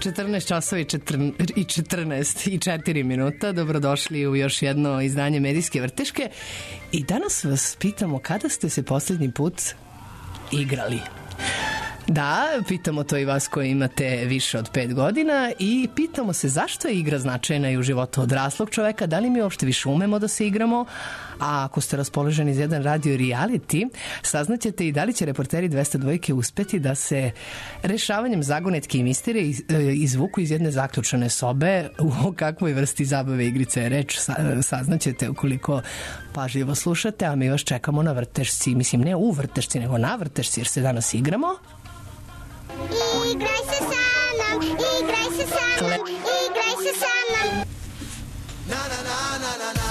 14 časova i 4 minuta. Dobrodošli u još jedno izdanje Medijske vrteške. I danas vas pitamo kada ste se poslednji put igrali. Da, pitamo to i vas koji imate više od 5 godina i pitamo se zašto je igra značajna i u životu odraslog čoveka, da li mi uopšte više umemo da se igramo, a ako ste raspoloženi za jedan radio reality, saznaćete i da li će reporteri 202 uspeti da se rešavanjem zagonetke i misterije izvuku iz jedne zaključane sobe. O kakvoj vrsti zabave igrice je reč, saznaćete ukoliko pažljivo slušate, a mi vas čekamo na vrtešci, mislim ne u vrtešci, nego na vrtešci, jer se danas igramo. Igraj se sa mnom, igraj se sa mnom, igraj se sa mnom. Na na na na na na.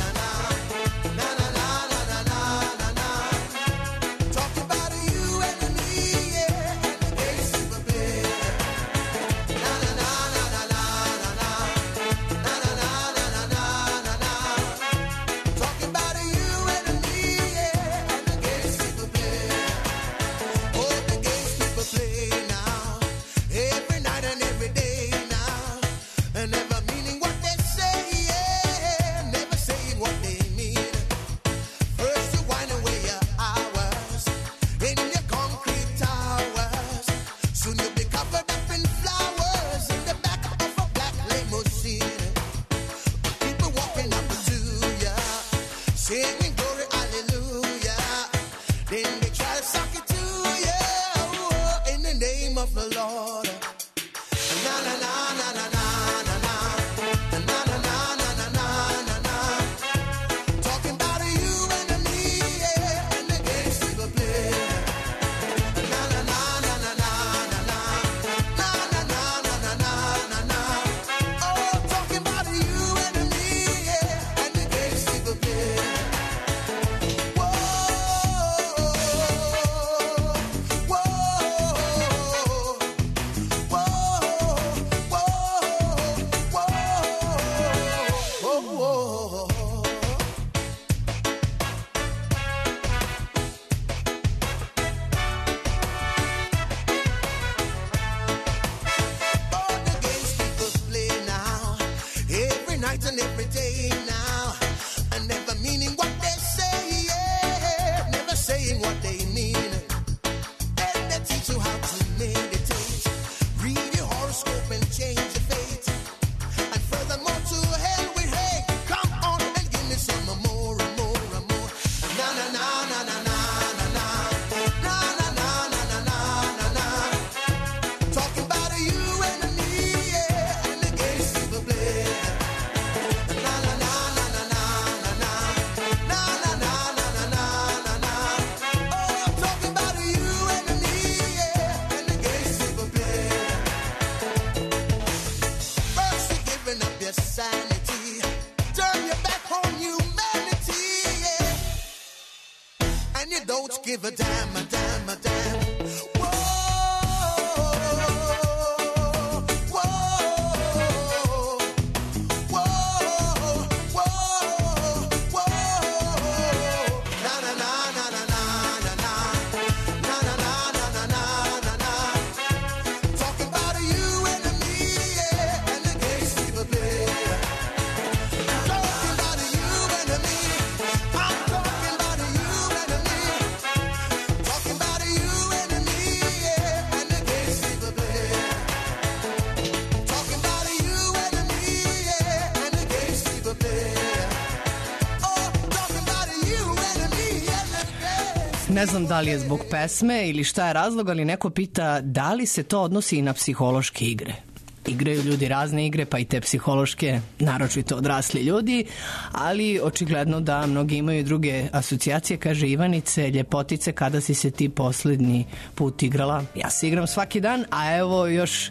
Ne znam da li je zbog pesme ili šta je razlog, ali neko pita da li se to odnosi i na psihološke igre. Igraju ljudi razne igre, pa i te psihološke, naročito odrasli ljudi, ali očigledno da mnogi imaju druge asocijacije. Kaže Ivanice, ljepotice, kada si se ti poslednji put igrala? Ja se igram svaki dan, a evo još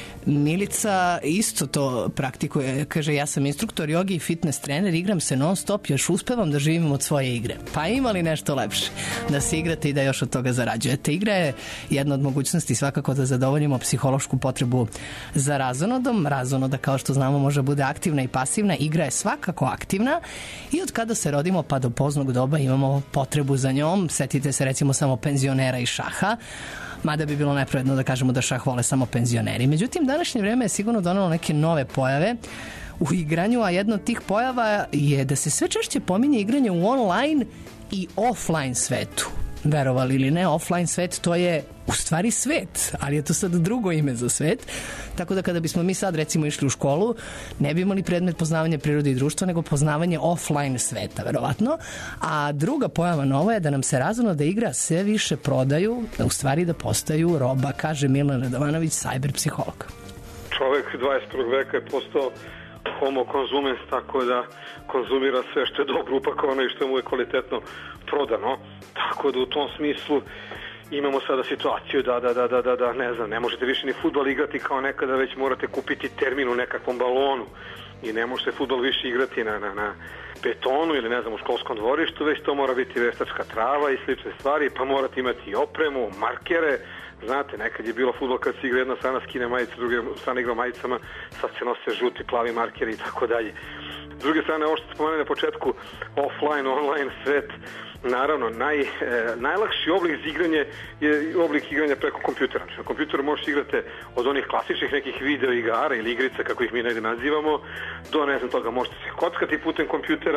Milica isto to praktikuje. Kaže, ja sam instruktor jogi i fitness trener, igram se non stop, još uspevam da živim od svoje igre. Pa ima li nešto lepše da se igrate i da još od toga zarađujete? Igra je jedna od mogućnosti svakako da zadovoljimo psihološku potrebu za razonodom. Razonoda, kao što znamo, može bude aktivna i pasivna. Igra je svakako aktivna i od kada se rodimo pa do poznog doba imamo potrebu za njom. Setite se recimo samo penzionera i šaha, mada bi bilo nepravedno da kažemo da šah vole samo penzioneri. Međutim, današnje vreme je sigurno donelo neke nove pojave u igranju, a jedna od tih pojava je da se sve češće pominje igranje u online i offline svetu. Verovali ili ne, offline svet to je u stvari svet, ali je to sad drugo ime za svet. Tako da kada bismo mi sad recimo išli u školu, ne bi imali predmet poznavanja prirode i društva, nego poznavanje offline sveta, verovatno. A druga pojava nova je da nam se razumno da igra sve više prodaju, u stvari da postaju roba, kaže Milan Radovanović, cyber psiholog. Čovek 21. veka je postao homo konzumens, tako da konzumira sve što je dobro upakovano i što mu je kvalitetno prodano. Tako da u tom smislu imamo sada situaciju da ne znam, ne možete više ni fudbal igrati kao nekada, već morate kupiti termin u nekakvom balonu i ne možete fudbal više igrati na betonu ili ne znam u školskom dvorištu, već to mora biti veštačka trava i slične stvari, pa morate imati i opremu, markere. Znate, nekad je bilo fudbal kad se igra jedna strana skine majice, druga strana igra majicama, sad se nose žuti, plavi markeri i tako dalje. S druge strane, ovo što se spomenuli na početku, offline, online svet, naravno, najlakši oblik za igranje je oblik igranja preko kompjutera. Na kompjuteru možete igrati od onih klasičnih nekih video igara ili igrica, kako ih mi negde nazivamo, do ne znam toga, možete se kockati putem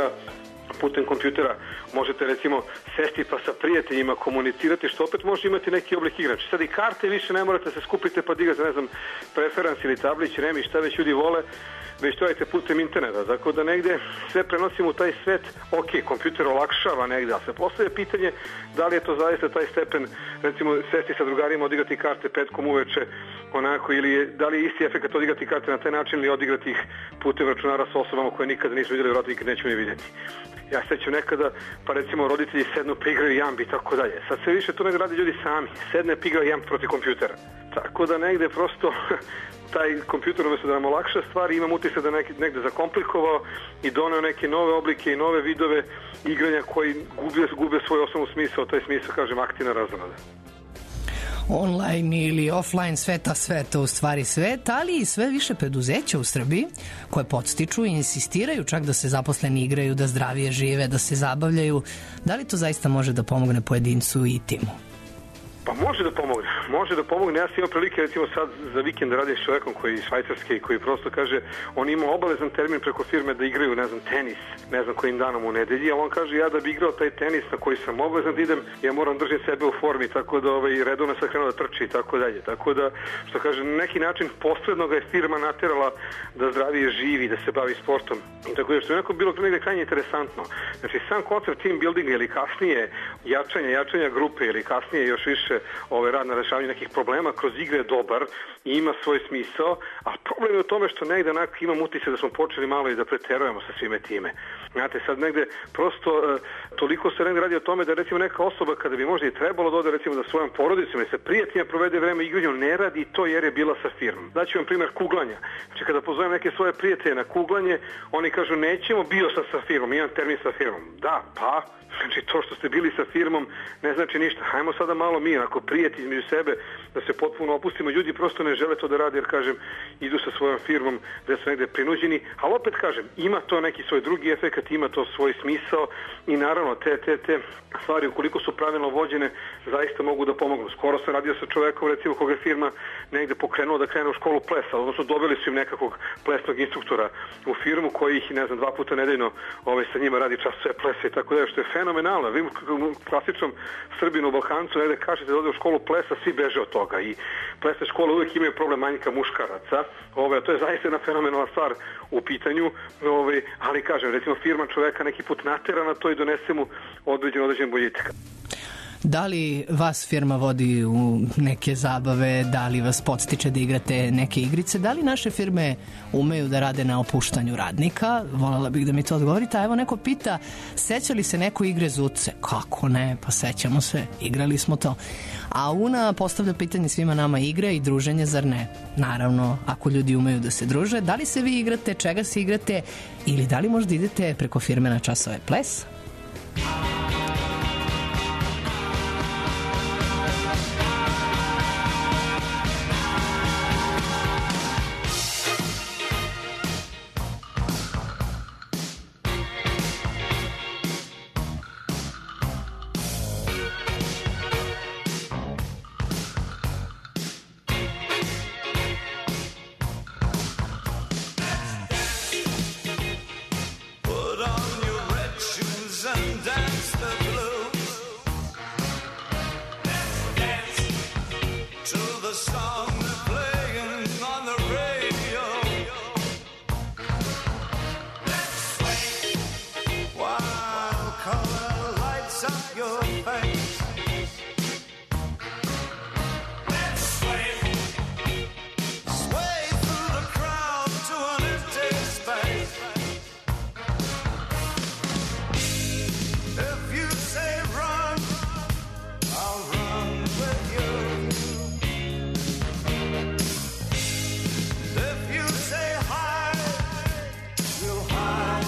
kompjutera možete recimo sesti pa sa prijateljima komunicirati, što opet može imati neki oblik igrača. Sad i karte više ne morate se skupiti pa digate, ne znam, preferans ili tablić, remi, šta već ljudi vole, već to radite putem interneta. Tako da negde sve prenosimo u taj svet, ok, kompjuter olakšava negde, ali se postavlja pitanje da li je to zaista taj stepen, recimo sesti sa drugarima, odigrati karte petkom uveče, onako, ili da li je isti efekt odigrati karte na taj način ili odigrati ih putem računara sa osobama koje nikada nismo vidjeli, vjerojatno nikad nećemo ni vidjeti. Ja sećam nekada, pa recimo roditelji sednu pa igraju jambi i tako dalje. Sad sve više to negde radi ljudi sami, sedne pa igraju jamb protiv kompjutera. Tako da negde prosto taj kompjuter umjesto da nam olakša stvari, imam utisak da negde zakomplikovao i doneo neke nove oblike i nove vidove igranja koji gube svoj osnovnu smisao, taj smisao, kažem, aktivna razonada. Online ili offline sveta, u stvari svet, ali i sve više preduzeća u Srbiji koje podstiču i insistiraju čak da se zaposleni igraju, da zdravije žive, da se zabavljaju. Da li to zaista može da pomogne pojedincu i timu? Pa može da pomogne. Ja sam imao prilike recimo sad za vikend da radim s čovekom koji je švajcarski i koji prosto kaže, on ima obavezan termin preko firme da igraju, ne znam, tenis, ne znam kojim danom u nedelji, ali on kaže ja da bi igrao taj tenis na koji sam obavezan da idem, ja moram držati sebe u formi, tako da redovno sam krenuo da trči i tako dalje. Tako da, što kaže, na neki način posredno ga je firma naterala da zdravije živi, da se bavi sportom. I tako da, što je neko bilo negde krajnje interesantno. Znači, sam koncept team buildinga ili kasnije jačanja grupe ili kasnije još više rad na rešavanju nekih problema kroz igre je dobar i ima svoj smisao, a problem je u tome što negde imam utisak da smo počeli malo i da preterujemo sa svime time. Znate, sad negde prosto toliko se negde radi o tome da recimo neka osoba kada bi možda i trebalo da ode recimo da svojom porodicom ili sa prijateljima provede vreme igranju, ne radi to jer je bila sa firmom. Daću vam primjer kuglanja. Znači kada pozovem neke svoje prijatelje na kuglanje, oni kažu nećemo, bio sam sa firmom, imam termin sa firmom. Da, pa, znači to što ste bili sa firmom ne znači ništa. Hajmo sada malo mi, ako prijatelji između sebe, da se potpuno opustimo. Ljudi prosto ne žele to da rade jer, kažem, idu sa svojom firmom da su negde prinuđeni, ali opet kažem, ima to neki svoj drugi efekt, ima to svoj smisao i naravno te stvari ukoliko su pravilno vođene zaista mogu da pomognu. Skoro sam radio sa čovekom recimo koga je firma negde pokrenuo da krene u školu plesa, odnosno dobili su im nekakvog plesnog instruktora u firmu koji ih, ne znam, 2 puta nedeljno sa njima radi časove plesa i tako da, što je fenomenalno. Vi u klasičnom Srbinu, Balkancu negde kažete da ode u školu plesa, svi beže od toga i plesne škole uvijek imaju problem manjka muškaraca. To je zaista jedna fenomenalna stvar u pitanju, ali kažem, recimo firma čoveka neki put natera na to i donese mu određen boljitak. Da li vas firma vodi u neke zabave, da li vas podstiče da igrate neke igrice, da li naše firme umeju da rade na opuštanju radnika? Voljela bih da mi to odgovorite. A evo neko pita, seća li se neko igre zuce? Kako ne, pa sećamo se, igrali smo to. A Una postavlja pitanje svima nama, igre i druženje, zar ne? Naravno, ako ljudi umeju da se druže, da li se vi igrate, čega se igrate ili da li možda idete preko firme na časove plesa? your face. Sway through the crowd to an empty space. If you say run, I'll run with you. If you say hide, we'll hide.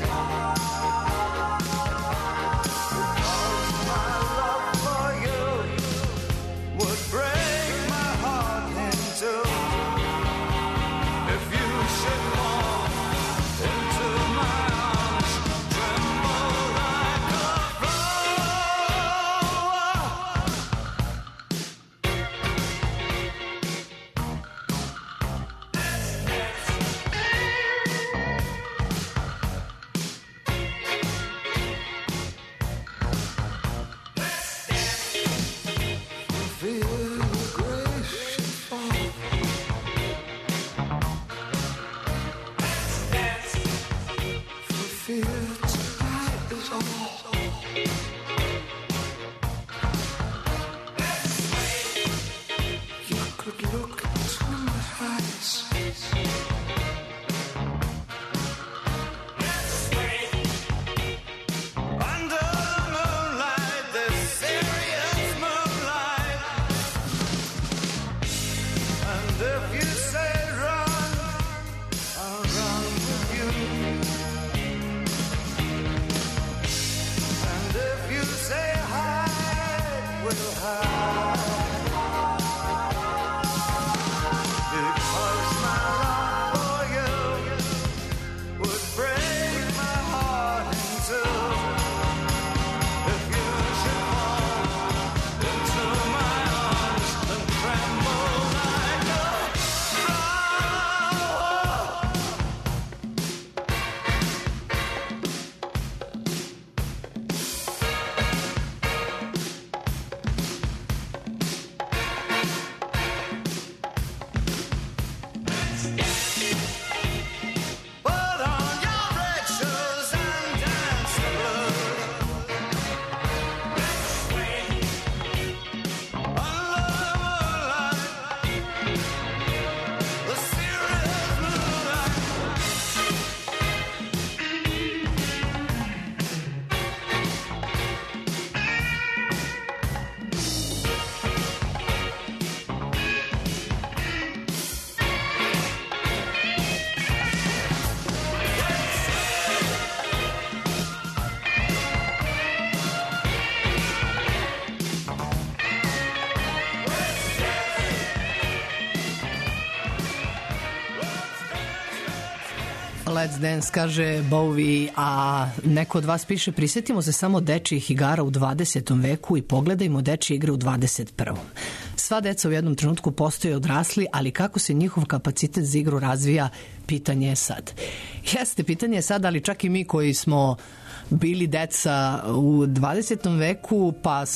Let's Dance, kaže Bowie, a neko od vas piše: prisjetimo se samo dečijih igara u 20. veku i pogledajmo dečije igre u 21. Sva deca u jednom trenutku postoje odrasli, ali kako se njihov kapacitet za igru razvija, pitanje je sad. Jeste, pitanje je sad, ali čak i mi koji smo bili deca u 20. veku,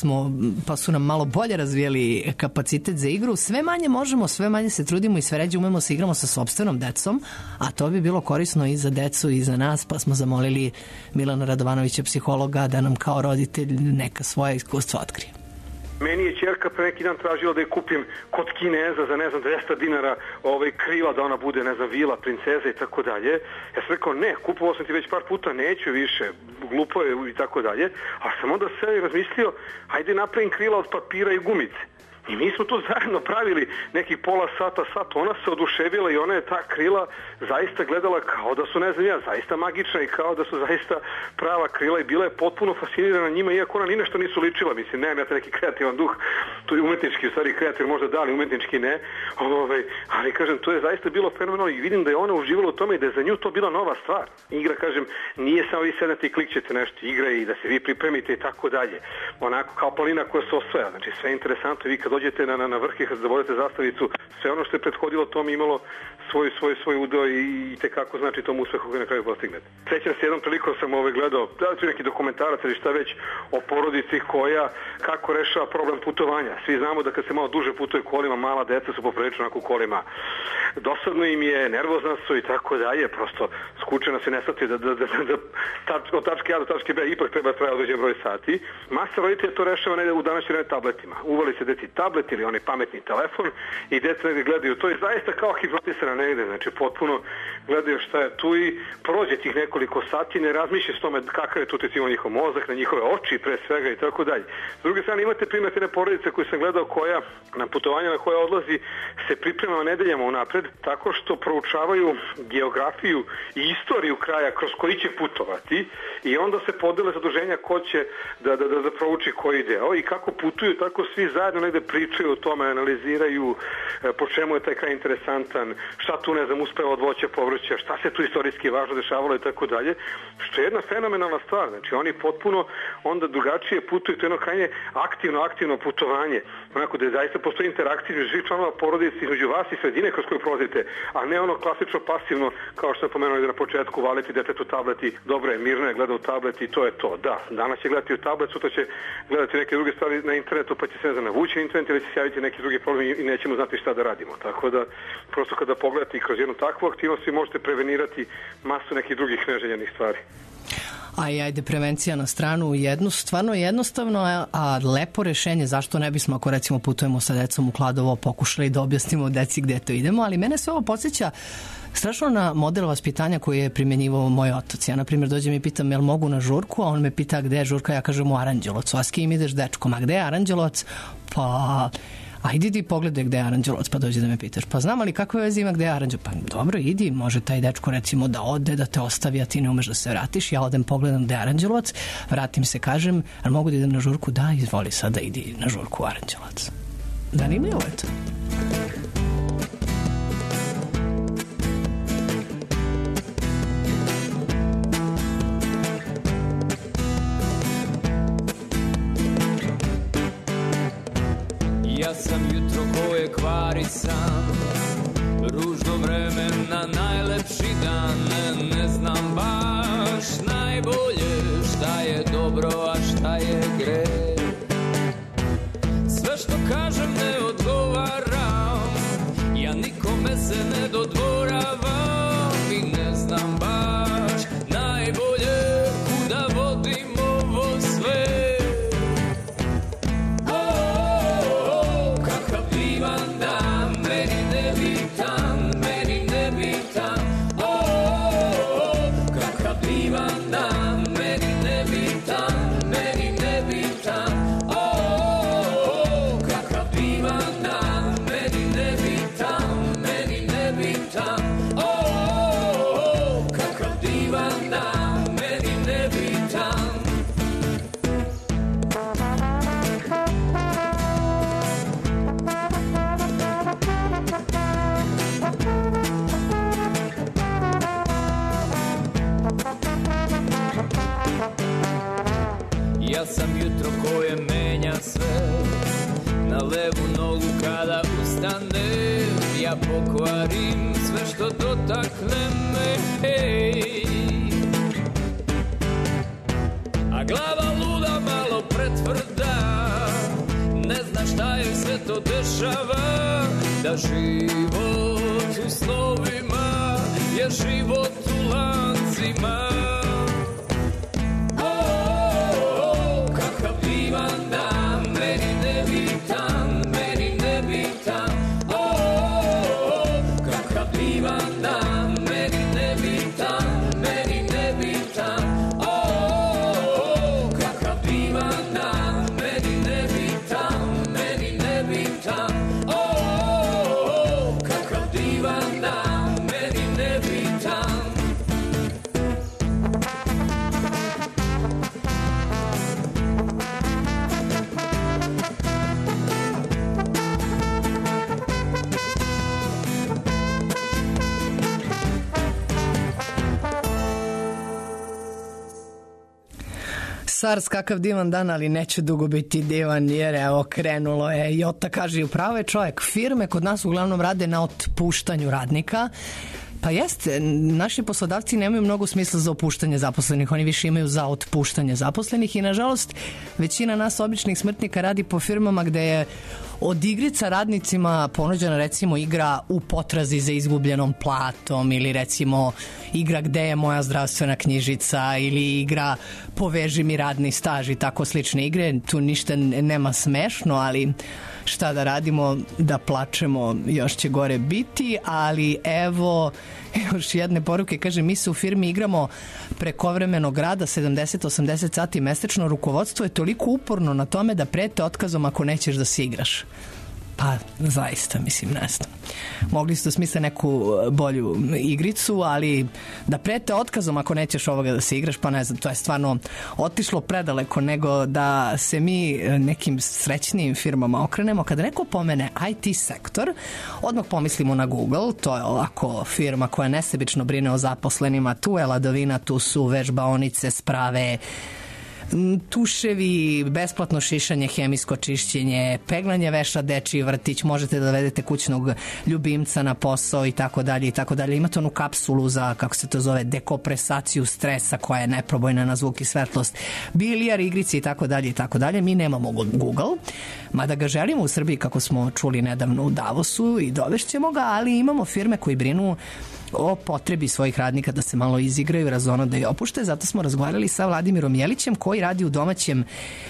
pa su nam malo bolje razvijeli kapacitet za igru, sve manje možemo, sve manje se trudimo i sve ređe umemo se igramo sa sopstvenom decom, a to bi bilo korisno i za decu i za nas, pa smo zamolili Milana Radovanovića, psihologa, da nam kao roditelj neka svoja iskustva otkrije. Meni je ćerka pre neki dan tražila da je kupim kod Kineza za, ne znam, 200 dinara krila, da ona bude, ne znam, vila, princeza i tako dalje. Ja sam rekao, ne, kupovao sam ti već par puta, neću više, glupo je i tako dalje. A sam onda sve razmislio, hajde napravim krila od papira i gumice. I mi smo to zajedno pravili nekih pola sata, ona se oduševila i ona je ta krila zaista gledala kao da su, ne znam ja, zaista magična i kao da su zaista prava krila i bila je potpuno fascinirana njima, iako ona ni nešto nisu ličila, mislim, nemam ja neki kreativan duh, to je umetnički, u stvari kreativ možda da, ali umetnički ne, ali kažem, to je zaista bilo fenomenalno i vidim da je ona uživala u tome i da je za nju to bila nova stvar. Igra, kažem, nije samo vi sednete i klikćete nešto, igra i da se vi pripremite i tako dalje, onako kao planina koja se osvaja, znači sve je interesantno i vi kad dođete na vrh i kad zavodite zastavicu, sve ono što je prethodilo tom imalo svoj udeo i tekako znači tom uspehu koji na kraju postignete. Sećam se jednom prilikom sam gledao, da li neki dokumentarac ili šta već, o porodici koja kako rešava problem putovanja. Svi znamo da kad se malo duže putuje kolima, mala deca su poprilično onako kolima. Dosadno im je, nervozna su i tako dalje, prosto skučena se ne shvati da od tačke A do tačke B ipak treba određen broj sati. Masa roditelja to rešava negde u današnje vreme tabletima. Uvali se deci tablet ili onaj pametni telefon i deca negde gledaju. To je zaista kao hipnotisana negde, znači potpuno gledaju šta je tu i prođe tih nekoliko sati, ne razmišlja s tome kakav je tu recimo njihov mozak, na njihove oči pre svega i tako dalje. S druge strane imate primjer jedne porodice koju sam gledao koja na putovanja na koje odlazi se priprema nedeljama unapred tako što proučavaju geografiju i istoriju kraja kroz koji će putovati i onda se podele zaduženja ko će da prouči koji deo i kako putuju, tako svi zajedno negde pričaju o tome, analiziraju po čemu je taj kraj interesantan, šta tu ne znam uspeva od voća, povrća, šta se tu istorijski važno dešavalo i tako dalje, što je jedna fenomenalna stvar. Znači oni potpuno onda drugačije putuju, to je jedno krajnje aktivno putovanje, onako da je zaista postoji interakcija između svih članova porodice, između vas i sredine kroz koju prolazite, a ne ono klasično pasivno, kao što sam pomenuo na početku, valiti detetu tablet i dobro je, mirno je, gleda u tablet i to je to. Da, danas će gledati u tablet, sutra će gledati neke druge stvari na internetu, pa će se navući na internet ili će se javiti neki drugi problem i nećemo znati šta da radimo. Tako da, prosto kada pogledate kroz jednu takvu aktivnost, vi možete prevenirati masu nekih drugih neželjenih stvari. Ajde, prevencija na stranu, stvarno jednostavno, a lepo rešenje, zašto ne bismo ako recimo putujemo sa decom u Kladovo pokušali da objasnimo deci gde to idemo, ali mene sve ovo podsjeća strašno na model vaspitanja koji je primenjivao moj otac. Ja, na primjer, dođem i pitam, jel mogu na žurku, a on me pita gde je žurka, ja kažem u Aranđelovac. A s kim ideš, dečkom? A gde je Aranđelovac? Pa ajde ti pogledaj gde je Aranđelovac, pa dođe da me pitaš. Pa znam, ali kakve veze ima gde je Aranđelovac? Pa dobro, idi, može taj dečko recimo da ode, da te ostavi, a ti ne umeš da se vratiš. Ja odem, pogledam gde je Aranđelovac, vratim se, kažem, ali mogu da idem na žurku? Da, izvoli sada, idi na žurku u Aranđelovac. Zanimljivo je to. Ja sam jutro koje kvari sam, ružno vreme na najlepši dan. Ne znam baš najbolje šta je dobro, a šta je greh. Sve što kažem ne odgovaram, ja nikome se ne dodvoravam i ne znam baš najbolje kuda vodim ovo sve. Ja sam jutro koje menja sve, na levu nogu kada ustanem, ja pokvarim sve što dotakne me, hej. A glava luda malo pretvrda, ne zna šta je sve to dešava, da život u snovima je život u lancima. SARS, kakav divan dan, ali neće dugo biti divan, jer evo krenulo je. Jota kaže, upravo je čovjek, firme kod nas uglavnom rade na otpuštanju radnika. Pa jeste, naši poslodavci nemaju mnogo smisla za opuštanje zaposlenih, oni više imaju za otpuštanje zaposlenih i nažalost većina nas običnih smrtnika radi po firmama gde je od igrica radnicima ponuđena recimo igra u potrazi za izgubljenom platom ili recimo igra gde je moja zdravstvena knjižica ili igra poveži mi radni staž i tako slične igre. Tu ništa nema smešno, ali šta da radimo, da plačemo, još će gore biti, ali evo još jedne poruke, kaže, mi se u firmi igramo prekovremenog rada 70-80 sati mesečno, rukovodstvo je toliko uporno na tome da prete otkazom ako nećeš da se igraš. Pa, zaista, mislim, ne znam. Mogli su da smisle neku bolju igricu, ali da prete otkazom ako nećeš ovoga da se igraš, pa ne znam, to je stvarno otišlo predaleko nego da se mi nekim srećnijim firmama okrenemo. Kada neko pomene IT sektor, odmah pomislimo na Google, to je ovako firma koja nesebično brine o zaposlenima, tu je ladovina, tu su vežbaonice, sprave, tuševi, besplatno šišanje, hemijsko čišćenje, peglanje veša, dečiji vrtić, možete da vedete kućnog ljubimca na posao i tako dalje i tako dalje. Imate onu kapsulu za, kako se to zove, dekompresaciju stresa koja je neprobojna na zvuk i svetlost, bilijar, igrice i tako dalje i tako dalje. Mi nemamo Google, mada ga želimo u Srbiji, kako smo čuli nedavno u Davosu, i dovešćemo ga, ali imamo firme koji brinu o potrebi svojih radnika da se malo izigraju, razonode i opušte. Zato smo razgovarali sa Vladimirom Jelićem koji radi u domaćem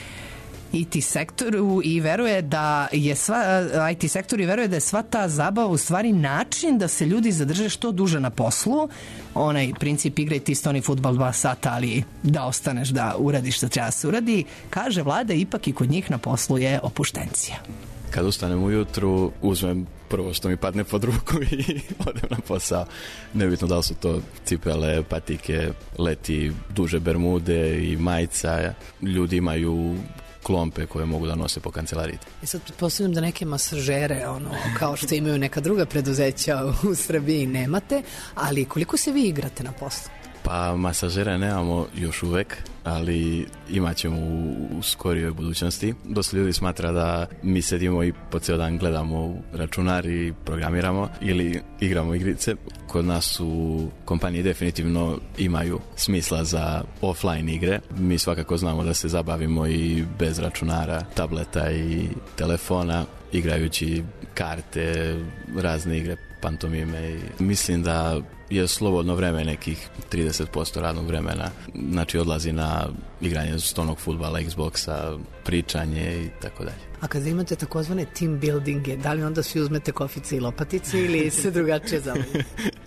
IT sektoru i veruje da je IT sektor i veruje da je sva ta zabava u stvari način da se ljudi zadrže što duže na poslu. Onaj princip igraj ti stoni fudbal 2 sata, ali da ostaneš da uradiš što treba se uradi. Kaže Vlada, ipak i kod njih na poslu je opuštencija. Kad ustanem ujutru, uzmem prvo što mi padne pod ruku i odem na posao. Nebitno da li su to cipele, patike, leti, duže bermude i majica. Ljudi imaju klompe koje mogu da nose po kancelariji. I sad pretpostavljam da neke masažere, kao što imaju neka druga preduzeća u Srbiji, nemate, ali koliko se vi igrate na poslu? Pa masažere nemamo još uvek, ali imat ćemo u skorijoj budućnosti. Dosta ljudi smatra da mi sedimo i po cijel dan gledamo u računar i programiramo ili igramo igrice. Kod nas u kompaniji definitivno imaju smisla za offline igre. Mi svakako znamo da se zabavimo i bez računara, tableta i telefona, igrajući karte, razne igre, pantomime. Mislim da je slobodno vreme nekih 30% radnog vremena, znači odlazi na igranje stolnog fudbala, Xboxa, pričanje i tako dalje. A kada imate takozvane team buildinge, da li onda svi uzmete kofice i lopatice ili se drugačije zavljaju?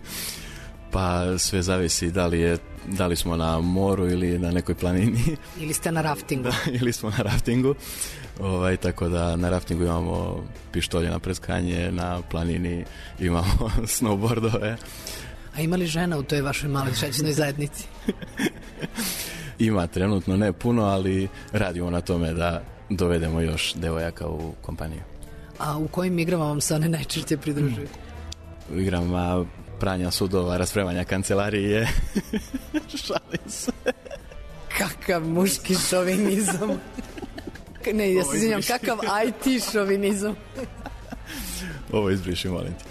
Pa sve zavisi da li smo na moru ili na nekoj planini. Ili ste na raftingu. Da, ili smo na raftingu. Tako da na raftingu imamo pištolje na preskanje, na planini imamo snowboardove. A ima li žena u toj vašoj maloj šećnoj zajednici? Ima trenutno, ne puno, ali radimo na tome da dovedemo još devojaka u kompaniju. A u kojim igrama vam se one najčešće pridružuju? U igrama pranja sudova, raspremanja kancelarije. Šalim se. Kakav muški šovinizam. Ne, ja se izvinjam, kakav IT šovinizam. Ovo izbriši, molim te.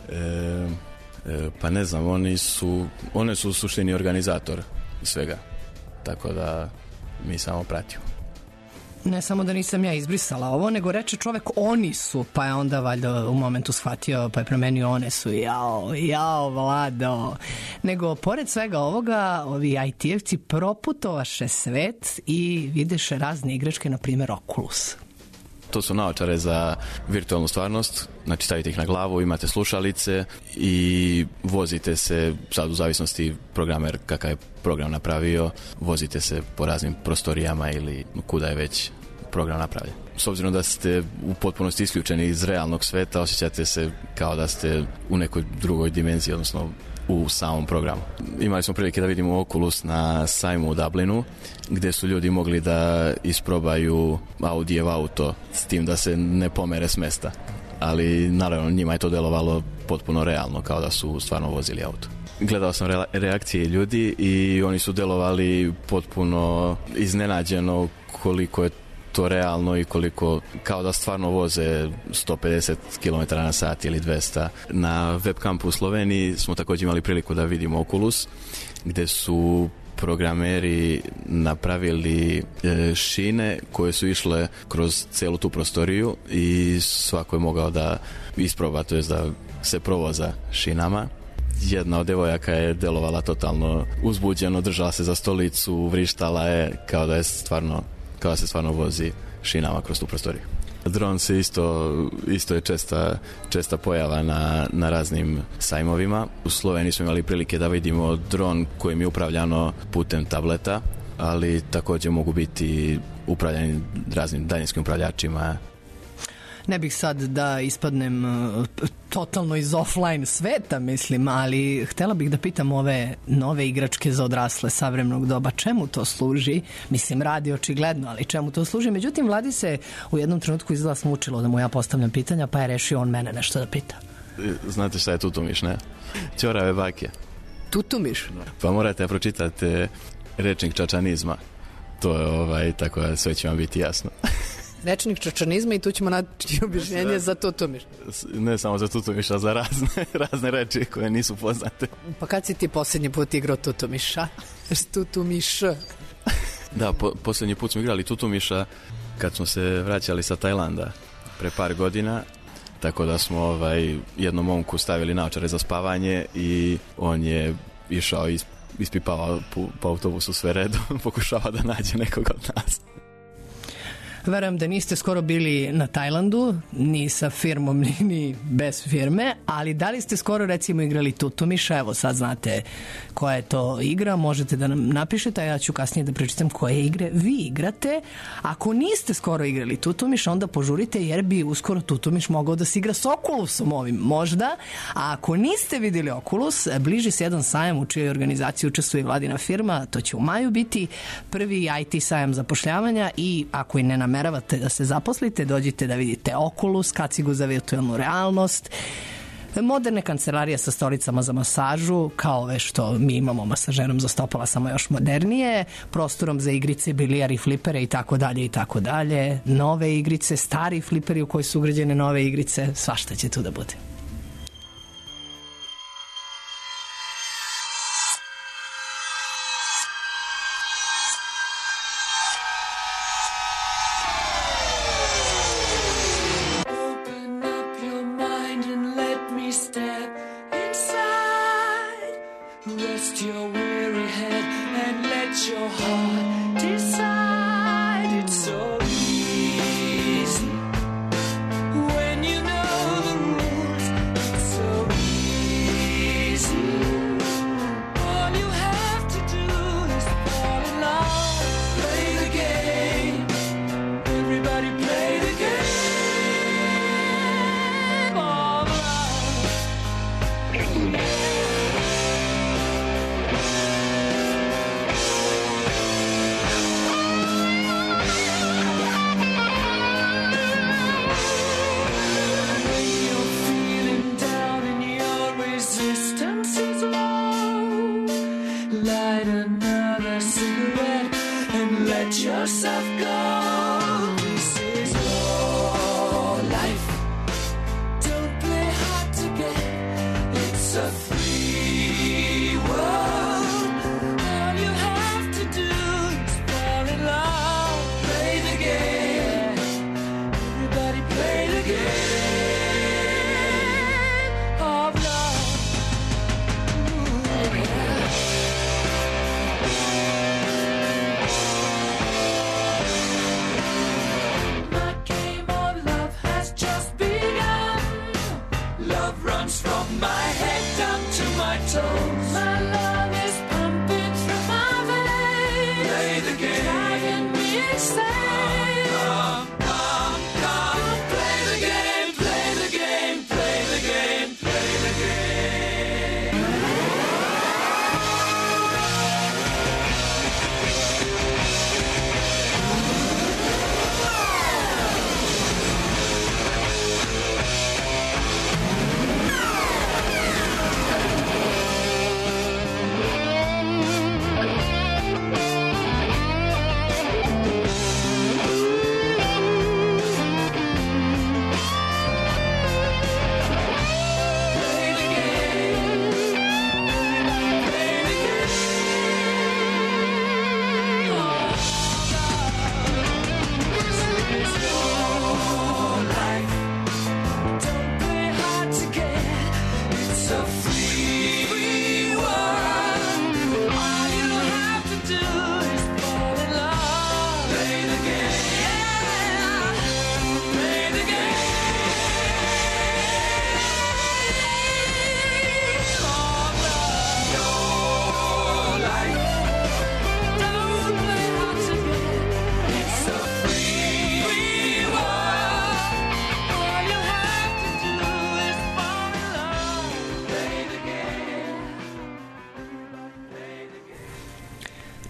Pa ne znam, one su u suštini organizator svega, tako da mi samo pratimo. Ne samo da nisam ja izbrisala ovo, nego reče čovek oni su, pa je onda valjda u momentu shvatio, pa je promenio one su, jao, Vlado. Nego, pored svega ovoga, ovi IT-evci proputovaše svet i videše razne igračke, na primjer Oculus. To su naočare za virtualnu stvarnost, znači stavite ih na glavu, imate slušalice i vozite se, sad u zavisnosti programer kakav je program napravio, vozite se po raznim prostorijama ili kuda je već program napravljen. S obzirom da ste u potpunosti isključeni iz realnog sveta, osjećate se kao da ste u nekoj drugoj dimenziji, odnosno u samom programu. Imali smo prilike da vidimo Oculus na sajmu u Dublinu, gdje su ljudi mogli da isprobaju Audijev auto s tim da se ne pomere s mesta. Ali naravno njima je to delovalo potpuno realno, kao da su stvarno vozili auto. gledao sam reakcije ljudi i oni su delovali potpuno iznenađeno koliko je to realno i koliko kao da stvarno voze 150 km na sat ili 200. Na web kampu u Sloveniji smo također imali priliku da vidimo Oculus, gdje su programeri napravili šine koje su išle kroz celu tu prostoriju i svako je mogao da isproba, to je da se provoza šinama. Jedna od devojaka je delovala totalno uzbuđeno, držala se za stolicu, vrištala je kao da se stvarno vozi šinama kroz tu prostoriju. Dron se isto je česta pojava na raznim sajmovima. U Sloveniji smo imali prilike da vidimo dron kojim je upravljano putem tableta, ali također mogu biti upravljani raznim daljinskim upravljačima. Ne bih sad da ispadnem totalno iz offline sveta, mislim, ali htjela bih da pitam ove nove igračke za odrasle savremenog doba, čemu to služi? Mislim, radi očigledno, ali čemu to služi? Međutim, Vladi se u jednom trenutku izgleda smučilo da mu ja postavljam pitanja, pa je rešio on mene nešto da pita. Znate šta je tutumiš, ne? Ćorave bake. Tutumiš? Pa morate pročitati rečnik čačanizma. To je tako da sve će vam biti jasno. Rečnik čačanizma i tu ćemo naći objašnjenje za tutumiš. Ne samo za tutumiša, za razne reči koje nisu poznate. Pa kad si ti posljednji put igrao tutumiša? Tutumiš. Da, posljednji put smo igrali tutumiša kad smo se vraćali sa Tajlanda pre par godina, tako da smo jednom momku stavili naočare za spavanje i on je išao i ispipavao po autobusu sve redom, pokušava da nađe nekog od nas. Verujem da niste skoro bili na Tajlandu, ni sa firmom, ni bez firme, ali da li ste skoro recimo igrali Tutumiša? Evo sad znate koja je to igra, možete da nam napišete, a ja ću kasnije da prečitam koje igre vi igrate. Ako niste skoro igrali Tutumiša, onda požurite jer bi uskoro Tutumiš mogao da se igra s Oculusom ovim možda, a ako niste vidjeli Oculus, bliži se jedan sajam u čijoj organizaciji učestvuje Vladina firma, to će u maju biti prvi IT sajam zapošljavanja i ako i ne nameravate da se zaposlite, dođite da vidite Oculus, kacigu za virtualnu realnost, moderne kancelarije sa stolicama za masažu, kao ove što mi imamo masažerom za stopala, samo još modernije, prostorom za igrice, bilijar i flipere i tako dalje i tako dalje, nove igrice, stari fliperi u koji su ugrađene nove igrice, svašta će tu da bude. When you know the rules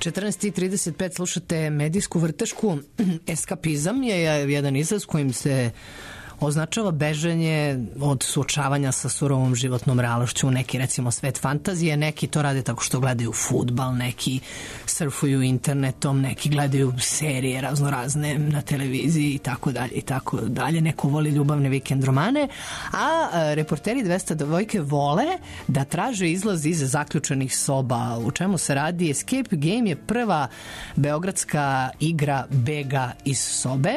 14:35 slušate medijsku vrtešku. Eskapizam je jedan izraz kojim se označava bežanje od suočavanja sa surovom životnom realnošću, neki recimo svet fantazije, neki to rade tako što gledaju fudbal, neki surfuju internetom, neki gledaju serije raznorazne na televiziji i tako dalje i tako dalje, neko voli ljubavne vikend romane, a reporteri 202 vole da traže izlaz iz zaključenih soba. U čemu se radi? Escape Game je prva beogradska igra bega iz sobe.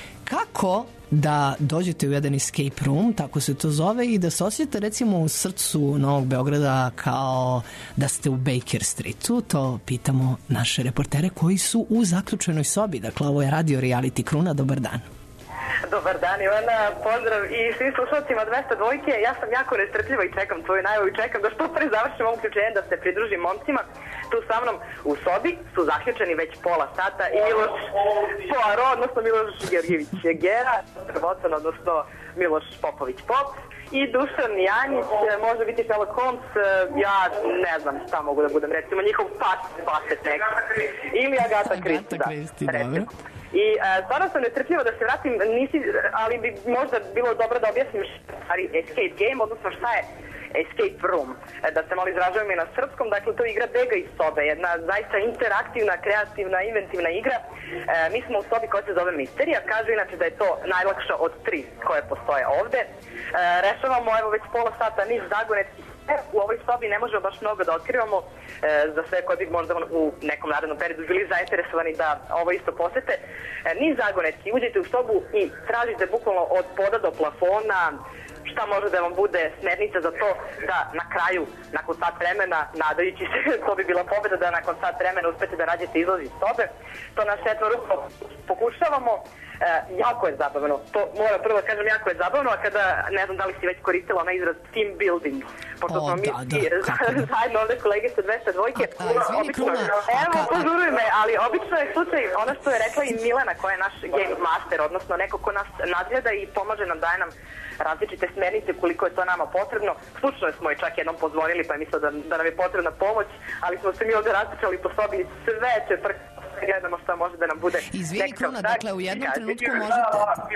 Kako da dođete u jedan escape room, tako se to zove, i da se osjetite recimo u srcu Novog Beograda kao da ste u Baker Streetu, to pitamo naše reportere koji su u zaključenoj sobi. Dakle, ovo je radio reality Kruna, dobar dan. Dobar dan, Ivana, pozdrav i svim slušalcima 202. Ja sam jako nestrpljiva i čekam tvoju najavu i čekam da što pre završim ovo uključenje, da se pridružim momcima. Tu sa mnom u sobi su zaključeni već pola sata i Miloš Poirot, odnosno Miloš Georgijević Gera, Watson, odnosno Miloš Popović Pop, i Dušan Janjić, može biti Sherlock Holmes, ja ne znam šta mogu da budem, recimo njihov paset neki, ili Agatha Christie, dobro. I stvarno sam nestrpljiva da se vratim, ali bi možda bilo dobro da objasnim escape game, odnosno šta je escape room, da se malo izražavam i na srpskom. Dakle, to je igra bega iz sobe, jedna zaista interaktivna, kreativna, inventivna igra. Mi smo u sobi koja se zove Misterija, kažu inače da je to najlakša od 3 koje postoje ovde. Rešavamo evo već pola sata niz zagonetskih. U ovoj sobi ne možemo baš mnogo da otkrivamo, za sve koji bi možda u nekom narednom periodu bili zainteresovani da ovo isto posete. Niz zagonetki, uđete u sobu i tražite bukvalno od poda do plafona šta može da vam bude smernica za to da na kraju, nakon sat vremena, nadajući se, to bi bila pobeda da nakon sat vremena uspete da rađete izlaz iz sobe. To na četvororučno pokušavamo. Jako je zabavno. To moram prvo da kažem, jako je zabavno, a kada, ne znam da li si već koristila onaj izraz team building, pošto smo mi zajedno ovde kolege sa 202. Evo, požuruj me, ali obično je slučaj ono što je rekla i Milena, koja je naš game master, odnosno neko ko nas nadgleda i pomaže nam, daje nam različite smernice koliko je to nama potrebno. Slučajno smo i čak jednom pozvonili pa je mislila da nam je potrebna pomoć, ali smo se mi ovde različali po sobi sve četvrk, gledamo šta može da nam bude. Izvini, Kruna, dakle u jednom trenutku možete...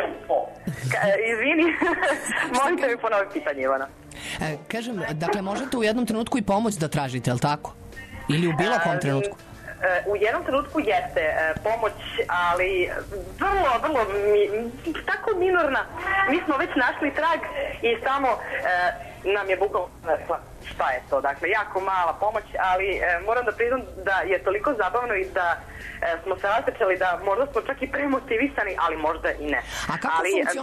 Izvini, možete mi ponoviti pitanje, Ivana. Kažem, dakle možete u jednom trenutku i pomoć da tražite, je li tako? Ili u bilo kom trenutku? U jednom trenutku jeste pomoć, ali vrlo tako minorna. Mi smo već našli trag i samo nam je bukvalno šta je to. Dakle, jako mala pomoć, ali moram da priznam da je toliko zabavno i da smo se različali da možda smo čak i premotivisani, ali možda i ne. A kako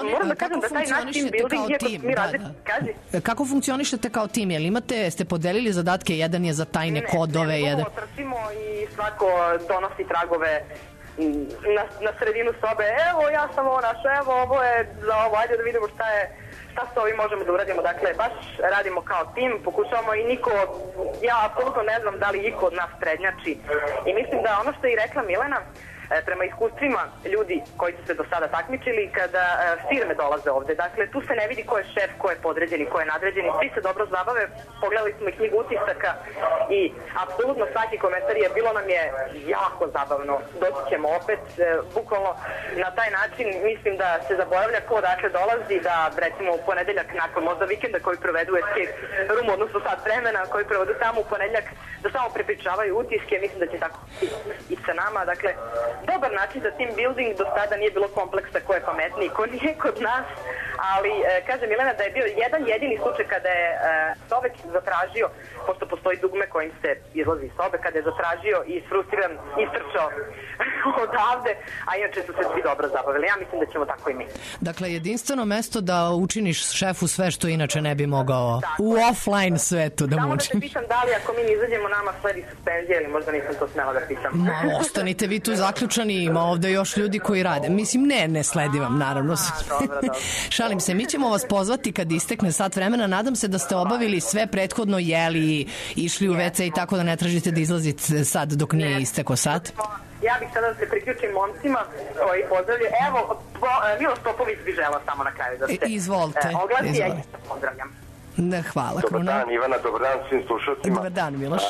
kako funkcionišete kao tim? Jel ste podelili zadatke, jedan je za tajne kodove? Ne, trčimo i svako donosi tragove na sredinu sobe. Evo, ja sam ovo našao, evo, ovo je za ovo, ajde da vidimo šta s ovim možemo da uradimo. Dakle, baš radimo kao tim, pokušavamo i ja apsolutno ne znam da li iko od nas prednjači. I mislim da ono što je i rekla Milena, prema iskustvima ljudi koji su se do sada takmičili kada firme dolaze ovde. Dakle, tu se ne vidi ko je šef, ko je podređeni, ko je nadređeni. Svi se dobro zabave, pogledali smo i knjigu utisaka i apsolutno svaki komentar je bilo nam je jako zabavno. Doći ćemo opet, bukvalno na taj način mislim da se zaboravlja ko odakle dolazi, da recimo u ponedeljak nakon možda vikenda koji provedu escape room, odnosno sat vremena koji provedu tamo u ponedeljak, da samo prepričavaju utiske. Mislim da će tako i sa nama. Dakle, dobar način za team building, do sada nije bilo kompleksa ko je pametniji, ko nije kod nas, ali kaže Milena da je bio jedan jedini slučaj kada je čovek zatražio, pošto postoji dugme kojim se izlazi iz sobe, kada je zatražio i frustriran istrčao odavde, a inače su se svi dobro zabavili. Ja mislim da ćemo tako i mi. Dakle, jedinstveno mesto da učiniš šefu sve što inače ne bi mogao u offline svetu da mu učiniš. Samo da te pitam da li ako mi ne izađemo nama sledi suspenzija ili možda nisam to smela da pitam. Ostanite vi tu zaključani, ima ovde još ljudi koji rade. Mislim, ne sledi vam, naravno. Dobro. Šalim se, mi ćemo vas pozvati kad istekne sat vremena. Nadam se da ste obavili sve prethodno, jeli, išli u WC i tako da ne tražite da izlazite sad dok nije istekao sat. Ja bih sada da se priključim momcima koji pozdravljaju. Evo, Miloš Popović bi žela samo na kraju da se oglasi. Ja ih pozdravljam. Hvala, Kruna. Dobar dan, Ivana, dobar dan svim slušalcima. Dobar dan, Miloše.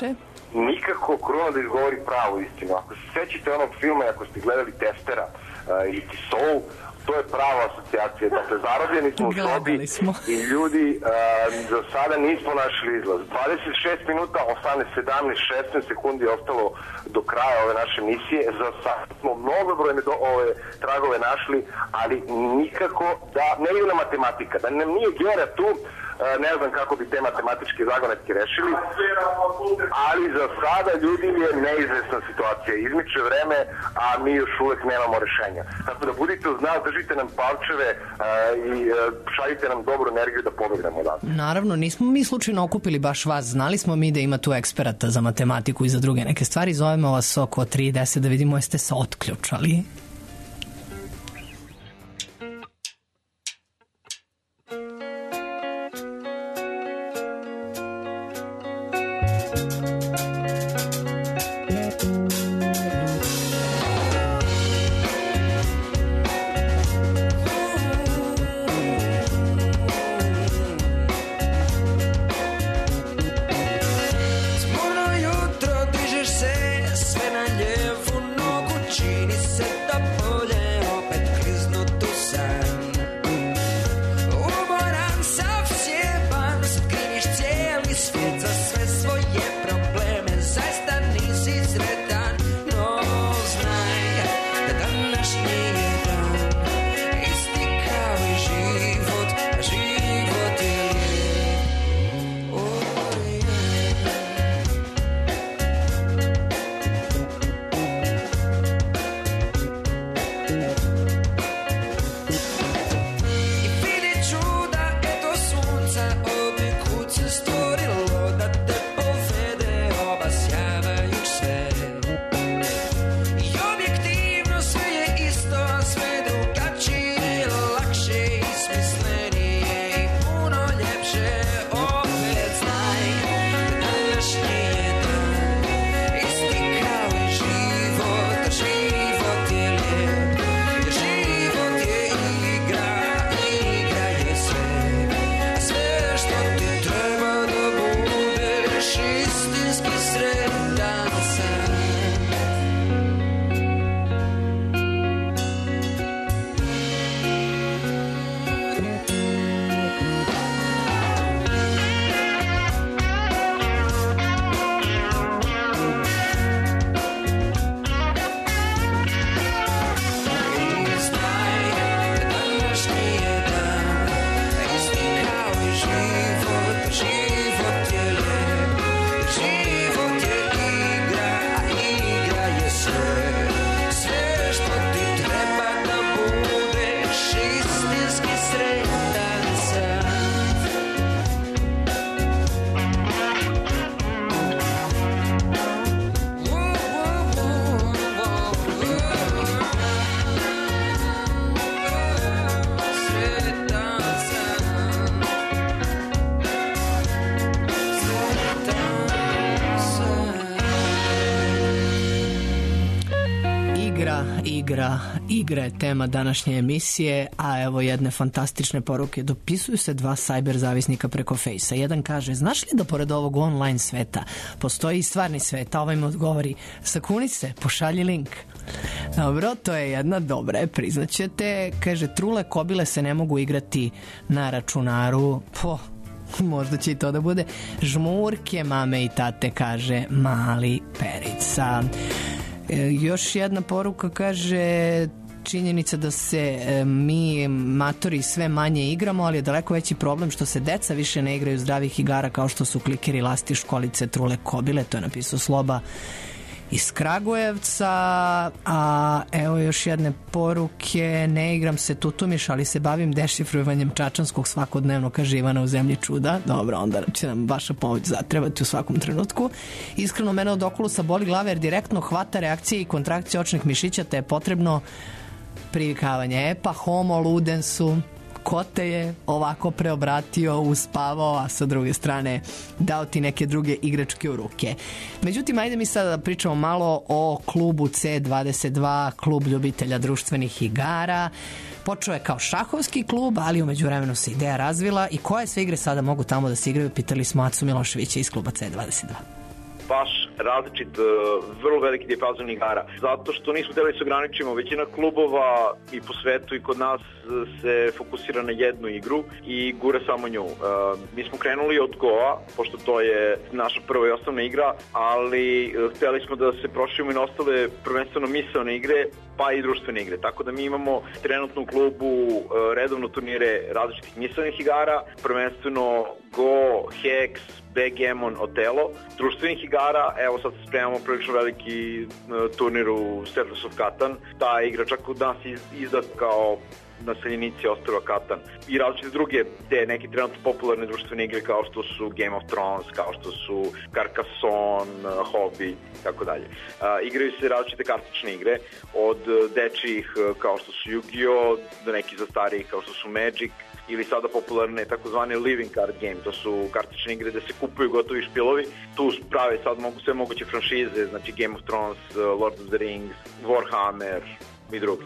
nikako Kruna da izgovori pravu istinu. Ako se sećate onog filma, ako ste gledali Testera ili Soul, to je prava asocijacija. Dakle, zarobljeni smo u sobi i ljudi za sada nismo našli izlaz. 26 minuta, 18, 17, 16 sekundi je ostalo do kraja ove naše misije. Za sad smo mnogobrojne tragove našli, ali nikako da ne ide na matematika. Da nam nije Gera tu, ne znam kako bi te matematičke zagonetke rešili, ali za sada ljudi je neizvesna situacija. Izmiče vreme, a mi još uvek nemamo rešenja. Tako da budite uz nas, držite nam palčeve i šaljite nam dobru energiju da pobegnemo odavde. Naravno, nismo mi slučajno okupili baš vas. Znali smo mi da ima tu eksperata za matematiku i za druge neke stvari. Zovemo vas oko 3:10 da vidimo jeste se otključali. Igra je tema današnje emisije, a evo jedne fantastične poruke. Dopisuju se dva sajber zavisnika preko Fejsa. Jedan kaže, znaš li da pored ovog online sveta postoji i stvarni svet? A ovaj mu odgovori, sakuni se, pošalji link. Dobro, to je jedna dobra, priznaćete. Kaže, trule kobile se ne mogu igrati na računaru. Možda će i to da bude. Žmurke mame i tate, kaže mali Perica. Još jedna poruka kaže, činjenica da se mi matori sve manje igramo, ali je daleko veći problem što se deca više ne igraju zdravih igara kao što su klikeri, lasti, školice, trule kobile. To je napisao Sloba iz Kragujevca. A evo još jedne poruke, ne igram se tutumiš, ali se bavim dešifrovanjem čačanskog svakodnevno, kaže Ivana u zemlji čuda. Dobro, onda će nam vaša pomoć zatrebati u svakom trenutku. Iskreno, mene od okulusa boli glava jer direktno hvata reakcije i kontrakcije očnih mišića, te je potrebno privikavanje. Pa homo ludensu, ko te je ovako preobratio, uspavao, a sa druge strane dao ti neke druge igračke u ruke. Međutim, ajde mi sada da pričamo malo o klubu C22, klub ljubitelja društvenih igara. Počeo je kao šahovski klub, ali umeđu vremenu se ideja razvila. I koje sve igre sada mogu tamo da se igraju? Pitali smo Acu Miloševića iz kluba C22. Baš različit, vrlo veliki dijapazon igara. Zato što nismo hteli se ograničimo, većina klubova i po svetu i kod nas se fokusira na jednu igru i gura samo nju. Mi smo krenuli od Goa, pošto to je naša prva i osnovna igra, ali hteli smo da se proširimo i na ostale prvenstveno misaone igre, pa i društvene igre. Tako da mi imamo trenutno u klubu redovno turnire različitih misaonih igara, prvenstveno Go, Hex, Backgammon, Otelo. Društvenih igara, evo sad se spremamo prilično veliki turnir u Settlers of Catan. Ta igra čak od nas izdat kao naseljenici ostrva Katan i različite druge te neke trenutno popularne društvene igre kao što su Game of Thrones, kao što su Carcassonne, Hobby, tako dalje. Igraju se različite kartične igre od dečijih kao što su Yu-Gi-Oh, do nekih za starijih kao što su Magic, ili sada popularne takozvane living card game, to su kartične igre gde se kupuju gotovi špilovi, tu prave sad sve moguće franšize, znači Game of Thrones, Lord of the Rings, Warhammer i drugi.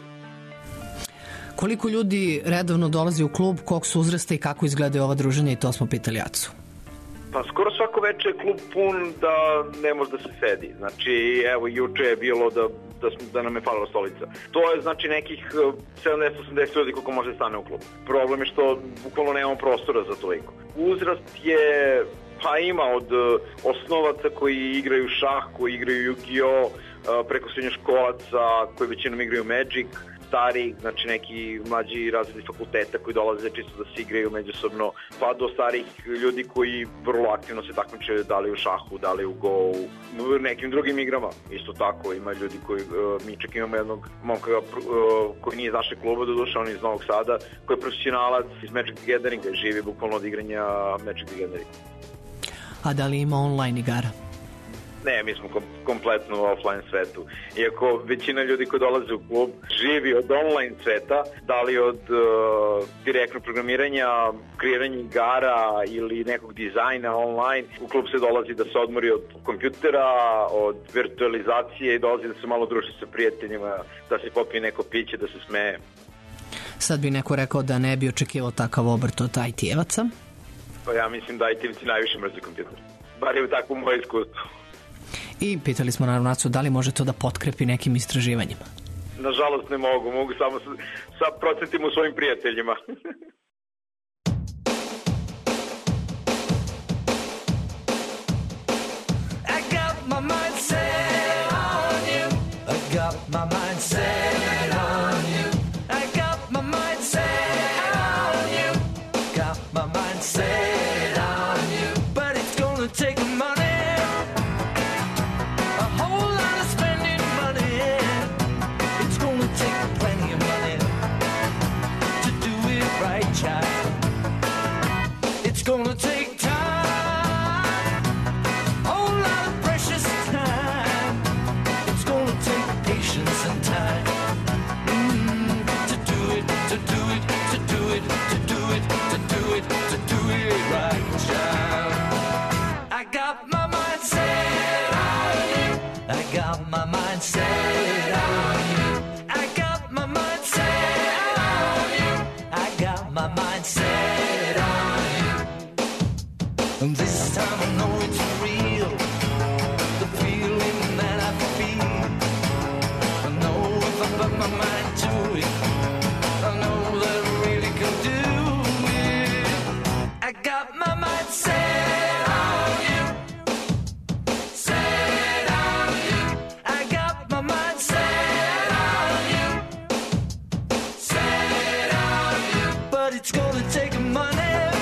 Koliko ljudi redovno dolazi u klub, kog su uzrasta i kako izgledaju ova druženja, i to smo pitali Acu. Pa skoro svako veče je klub pun da ne može da se sedi. Znači, evo, juče je bilo da nam je falila stolica. To je znači nekih 70-80 ljudi koliko može da stane u klub. Problem je što bukvalno nemamo prostora za toliko. Uzrast je, pa ima od osnovaca koji igraju šah, koji igraju Yu-Gi-Oh, preko srednjoškolaca koji većinom igraju Magic, stari, znači neki mlađi razredi fakulteta koji dolaze čisto da se igraju međusobno, pa do starih ljudi koji vrlo aktivno se takmiče da li u šahu, da li u Go, u nekim drugim igrama. Isto tako ima ljudi koji, mi čak imamo jednog momka koji nije iz našeg kluba, doduše on iz Novog Sada, koji je profesionalac iz Magic the Gatheringa i živi bukvalno od igranja Magic the Gathering. A da li ima online igara? Ne, mi smo kompletno u offline svetu. Iako većina ljudi koji dolaze u klub živi od online sveta, da li od direktnog programiranja, kreiranja igara ili nekog dizajna online, u klub se dolazi da se odmori od kompjutera, od virtualizacije i dolazi da se malo druži sa prijateljima, da se popije neko piće, da se smeje. Sad bi neko rekao da ne bi očekivao takav obrt od IT-evaca? Pa ja mislim da IT-evci najviše mrze kompjuter. Bar je tako moje iskustvo. I pitali smo naravno Acu da li može to da potkrepi nekim istraživanjima. Nažalost ne mogu samo sa procentima u svojim prijateljima. I got my mind set on you. I got my mind set on you. I got my mind set on you. Got my mind set on you. But it's gonna take money. It's gonna take time, a whole lot of precious time. It's gonna take patience and time to do it, to do it, to do it, to do it, to do it, to do it right, child. I got my mind set on you. I got my mind set on you. I got my mind set on you. I got my mind set on you. And this time I know it's real, the feeling that I feel. I know if I put my mind to it, I know that I really can do it. I got my mind set on you, set on you. I got my mind set on you, set on you. But it's gonna take money.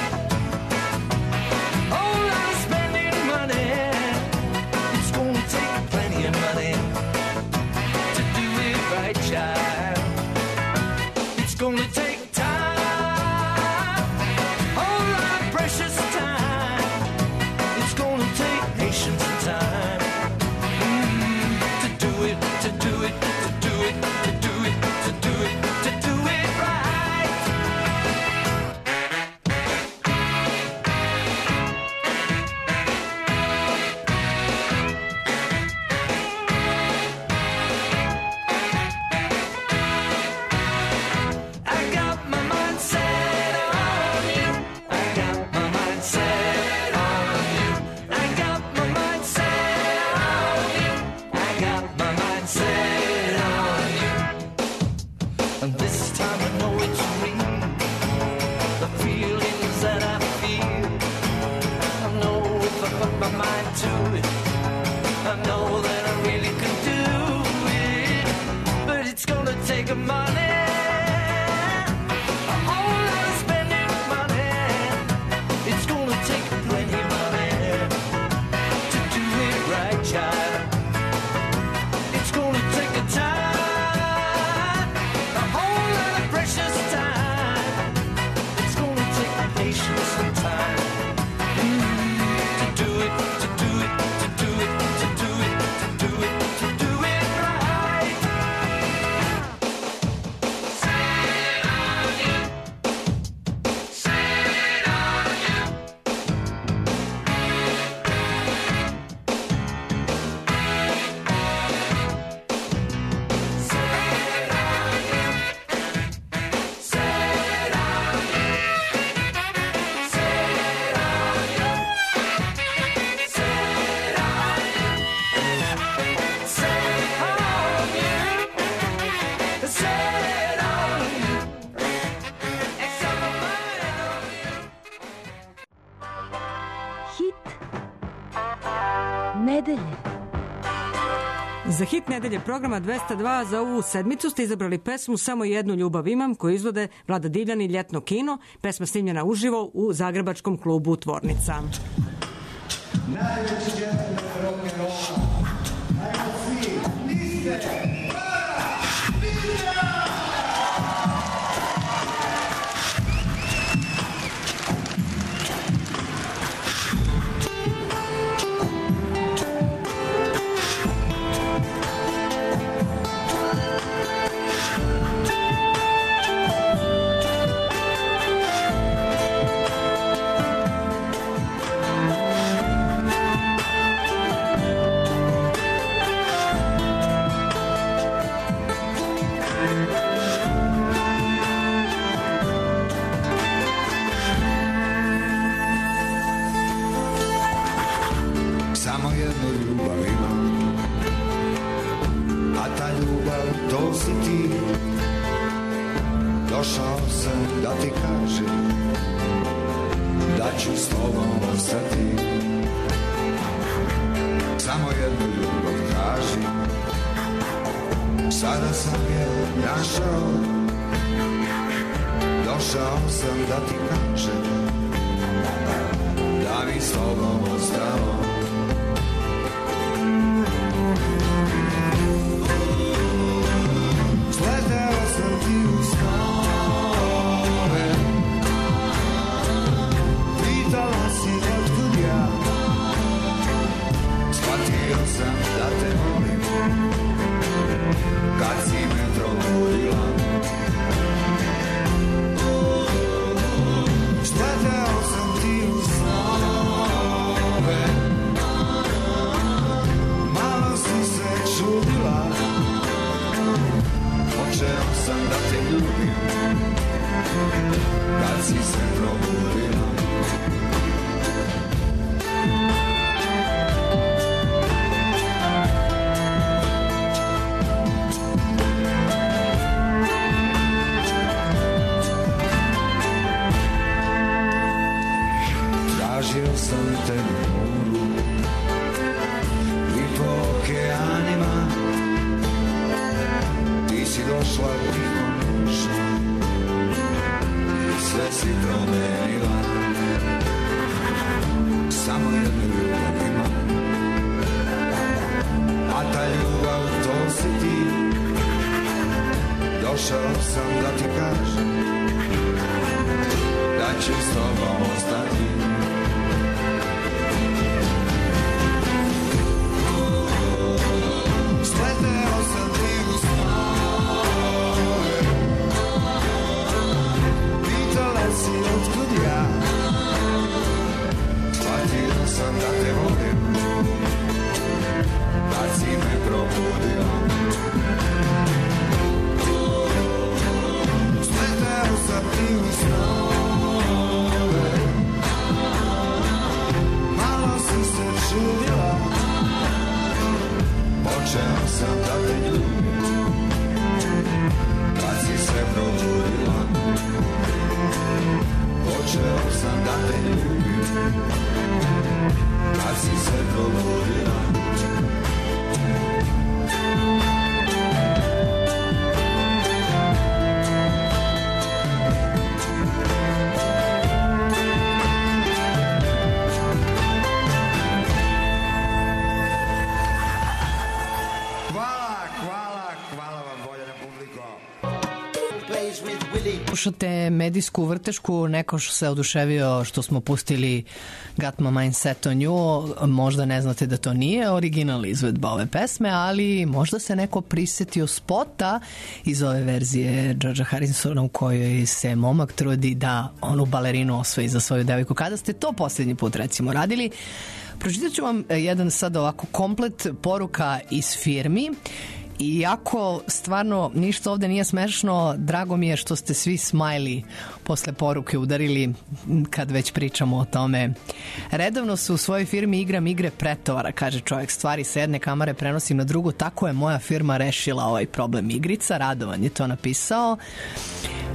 It's gonna take time, a whole lot of precious time. It's gonna take patience and time to do it, to do it, to do it, to do it, to do it, to do it right. nedelje. Za hit nedelje programa 202 za ovu sedmicu ste izabrali pesmu Samo jednu ljubav imam, koju izvode Vlada Divljan i Ljetno kino. Pesma snimljena uživo u zagrebačkom klubu Tvornica. Najveći djetelj rock'n'rolla, ajmo svi, niste, para, videa! Samo jednu ljubav imam, a ta ljubav to si ti. Došao sam da ti kažem da ću s tobom ostati. Samo jednu ljubav kaži, sada sam je našao. Došao sam da ti kažem da bi s tobom ostao. Sleteo sam ti u snove, pitala si otkud ja. Shvatio sam da te volim kad si me probudila. Sleteo sam ti u snove, malo si se čudila. Počeo sam da te ljubim kad si se probudila. Tražio sam te na moru i po okeanima. Ti si došla tiho noćno i sve si promenila. Samo jednu ljubav imam, a ta ljubav to si ti. Došao sam da ti kažem da ću s tobom ostati. Sleteo sam ti u snove, pitala si otkud ja. Shvatio sam da te volim kad si me probudila. Sleteo sam ti u snove, malo si se čudila. Počeo sam da te ljubim kad si se probudila. Počeo sam da te ljubim kad si se probudila. Slušate medijsku vrtešku, neko što se oduševio što smo pustili Got My Mind Set On You, možda ne znate da to nije original izvedba ove pesme, ali možda se neko prisetio spota iz ove verzije Georgea Harrisona u kojoj se momak trudi da onu balerinu osvoji za svoju devojku. Kada ste to posljednji put recimo radili? Pročitat ću vam jedan sad ovako komplet poruka iz firmi. Iako stvarno ništa ovde nije smešno, drago mi je što ste svi smajli posle poruke udarili kad već pričamo o tome. Redovno se u svojoj firmi igram igre pretovara, kaže čovjek, stvari sa jedne kamere prenosim na drugu, tako je moja firma rešila ovaj problem igrica. Radovan je to napisao.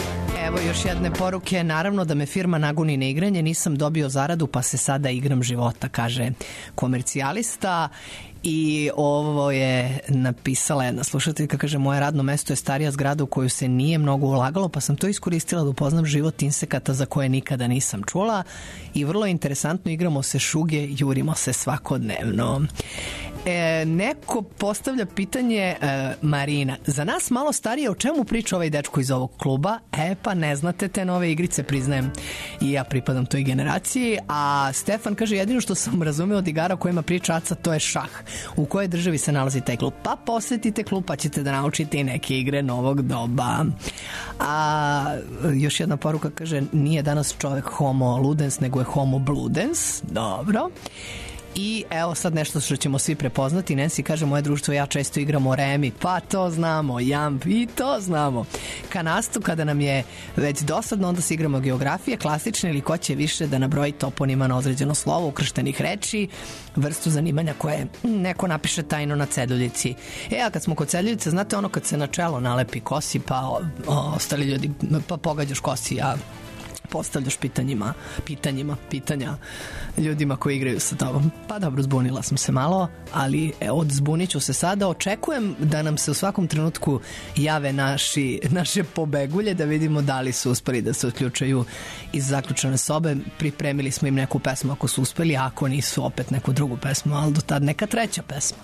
Evo još jedne poruke. Naravno da me firma nagoni na igranje, nisam dobio zaradu pa se sada igram života, kaže komercijalista. I ovo je napisala jedna slušateljka, kaže moje radno mesto je starija zgrada u koju se nije mnogo ulagalo pa sam to iskoristila da upoznam život insekata za koje nikada nisam čula i vrlo interesantno, igramo se šuge, jurimo se svakodnevno. Neko postavlja pitanje, Marina, za nas malo starije, o čemu priča ovaj dečko iz ovog kluba? Pa ne znate te nove igrice, priznajem, i ja pripadam toj generaciji. A Stefan kaže, jedino što sam razumeo od igara o kojima priča Aca, to je šah. U kojoj državi se nalazi taj klub? Pa posetite klub pa ćete da naučite i neke igre novog doba. A još jedna poruka kaže, nije danas čovek homo ludens, nego je homo bludens. Dobro. I evo sad nešto što ćemo svi prepoznati. Nancy kaže, moje društvo i ja često igramo remi. Pa to znamo, Jamp, i to znamo. Kanastu, kada nam je već dosadno, onda se igramo geografije, klasične ili ko će više da nabroji toponima na određeno slovo, ukrštenih reči, vrstu zanimanja koje neko napiše tajno na ceduljici. A kad smo kod ceduljice, znate ono kad se na čelo nalepi kosi, pa ostali ljudi, pa pogađaš kosi, a postavljaš pitanja ljudima koji igraju sa tobom. Pa dobro, zbunila sam se malo, ali zbunit ću se sada. Očekujem da nam se u svakom trenutku jave naše pobegulje, da vidimo da li su uspeli da se otključaju iz zaključane sobe. Pripremili smo im neku pesmu ako su uspeli, a ako nisu, opet neku drugu pesmu, ali do tad neka treća pesma.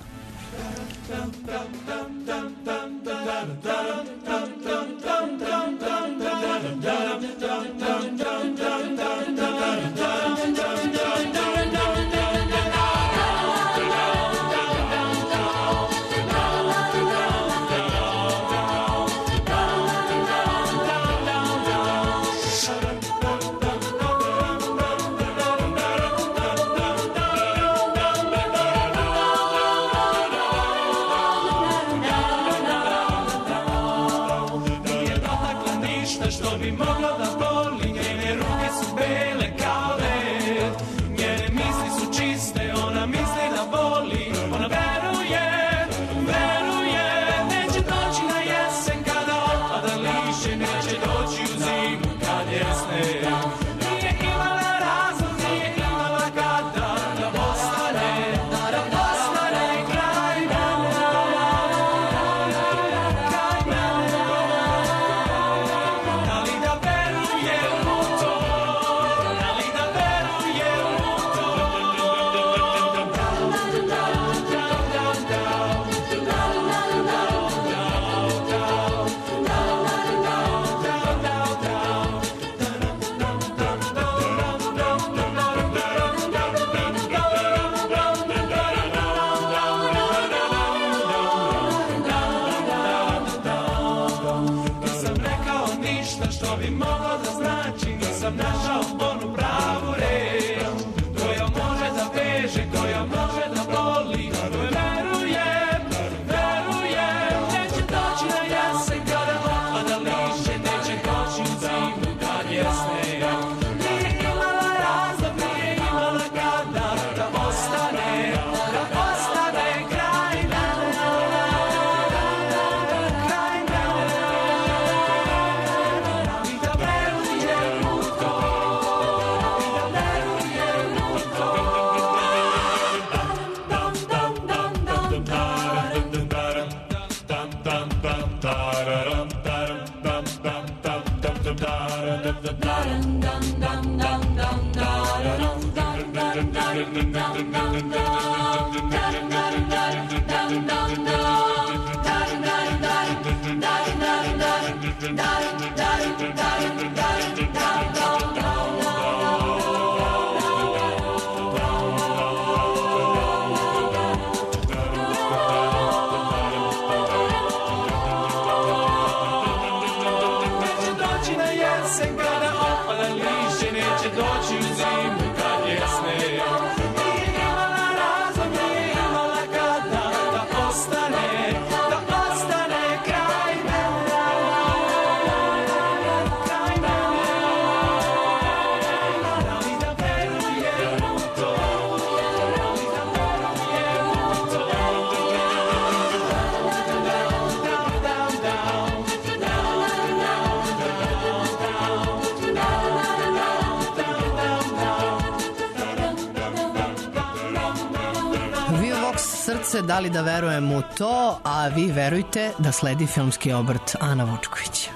srce, da li da verujem u to, a vi verujte da sledi filmski obrt Ana Vučković.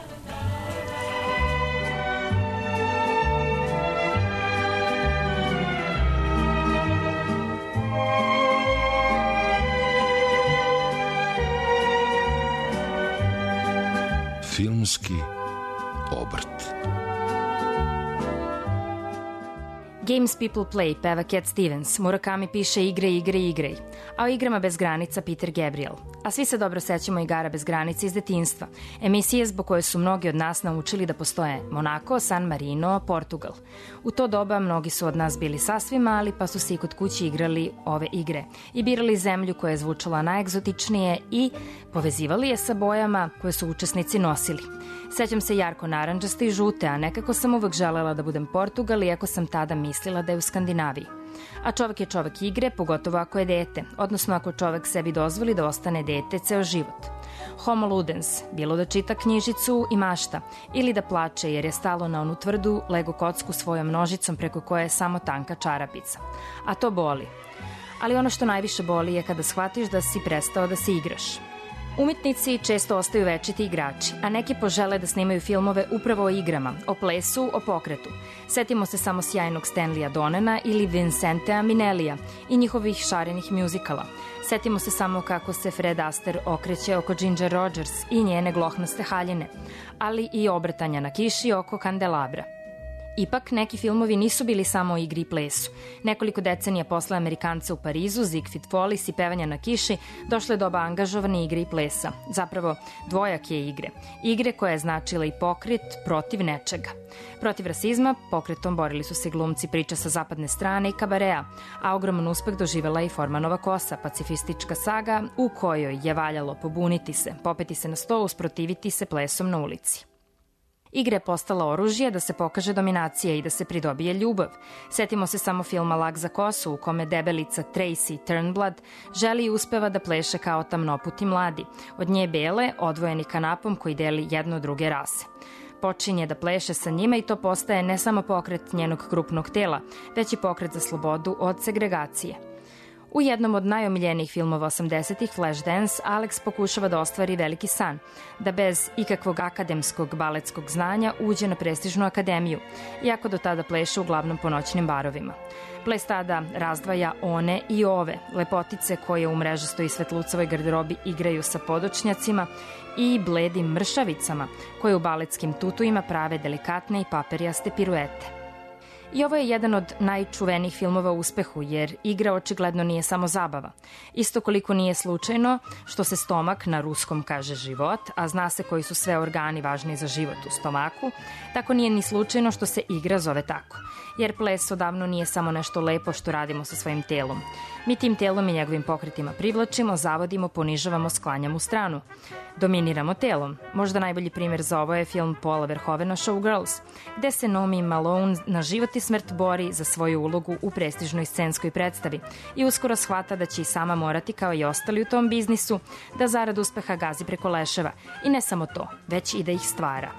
Filmski obrt. Games People Play peva Cat Stevens, Murakami piše igre, a o igrama bez granica Peter Gabriel. A svi se dobro sećamo igara bez granica iz detinjstva, emisije zbog koje su mnogi od nas naučili da postoje Monako, San Marino, Portugal. U to doba mnogi su od nas bili sasvim mali, pa su se i kod kući igrali ove igre i birali zemlju koja je zvučala najegzotičnije i povezivali je sa bojama koje su učesnici nosili. Sećam se jarko narandžaste i žute, a nekako sam uvek želela da budem Portugal, iako sam tada mislila da je u Skandinaviji. A čovek je čovek igre, pogotovo ako je dete, odnosno ako čovek sebi dozvoli da ostane dete ceo život. Homo ludens, bilo da čita knjižicu i mašta, ili da plače jer je stalo na onu tvrdu Lego kocku svojom nožicom preko koje je samo tanka čarapica. A to boli. Ali ono što najviše boli je kada shvatiš da si prestao da se igraš. Umetnici često ostaju večiti igrači, a neki požele da snimaju filmove upravo o igrama, o plesu, o pokretu. Setimo se samo sjajnog Stanleya Donena ili Vincentea Minellija i njihovih šarenih mjuzikala. Setimo se samo kako se Fred Astaire okreće oko Ginger Rogers i njene glohnaste haljine, ali i obretanja na kiši oko kandelabra. Ipak, neki filmovi nisu bili samo o igri i plesu. Nekoliko decenija posle Amerikanca u Parizu, Ziegfried Follis i pevanja na kiši, došlo je doba angažovane igre i plesa. Zapravo, dvojake igre. Igre koja je značila i pokret protiv nečega. Protiv rasizma pokretom borili su se glumci priča sa zapadne strane i kabarea, a ogroman uspeh doživela i Formanova kosa, pacifistička saga u kojoj je valjalo pobuniti se, popeti se na sto, usprotiviti se plesom na ulici. Igra je postala oružje da se pokaže dominacija i da se pridobije ljubav. Setimo se samo filma Lak za kosu u kome debelica Tracy Turnblad želi i uspeva da pleše kao tamnoputi mladi. Od nje bele, odvojeni kanapom koji deli jedno od druge rase. Počinje da pleše sa njima i to postaje ne samo pokret njenog krupnog tela, već i pokret za slobodu od segregacije. U jednom od najomiljenijih filmova 80-ih, Flashdance, Alex pokušava da ostvari veliki san, da bez ikakvog akademskog baletskog znanja uđe na prestižnu akademiju, iako do tada pleše uglavnom po noćnim barovima. Ples tada razdvaja one i ove, lepotice koje u mrežastoj i svetlucavoj garderobi igraju sa podočnjacima i bledim mršavicama koje u baletskim tutuima prave delikatne i paperijaste piruete. I ovo je jedan od najčuvenijih filmova u uspehu, jer igra očigledno nije samo zabava. Isto koliko nije slučajno što se stomak na ruskom kaže život, a zna se koji su sve organi važni za život u stomaku, tako nije ni slučajno što se igra zove tako. Jer ples odavno nije samo nešto lepo što radimo sa svojim telom. Mi tim telom i njegovim pokretima privlačimo, zavodimo, ponižavamo, sklanjamo u stranu. Dominiramo telom. Možda najbolji primjer za ovo je film Paula Verhoevena Showgirls, gde se Naomi Malone na život i smrt bori za svoju ulogu u prestižnoj scenskoj predstavi i uskoro shvata da će i sama morati, kao i ostali u tom biznisu, da zarad uspeha gazi preko leševa. I ne samo to, već i da ih stvara.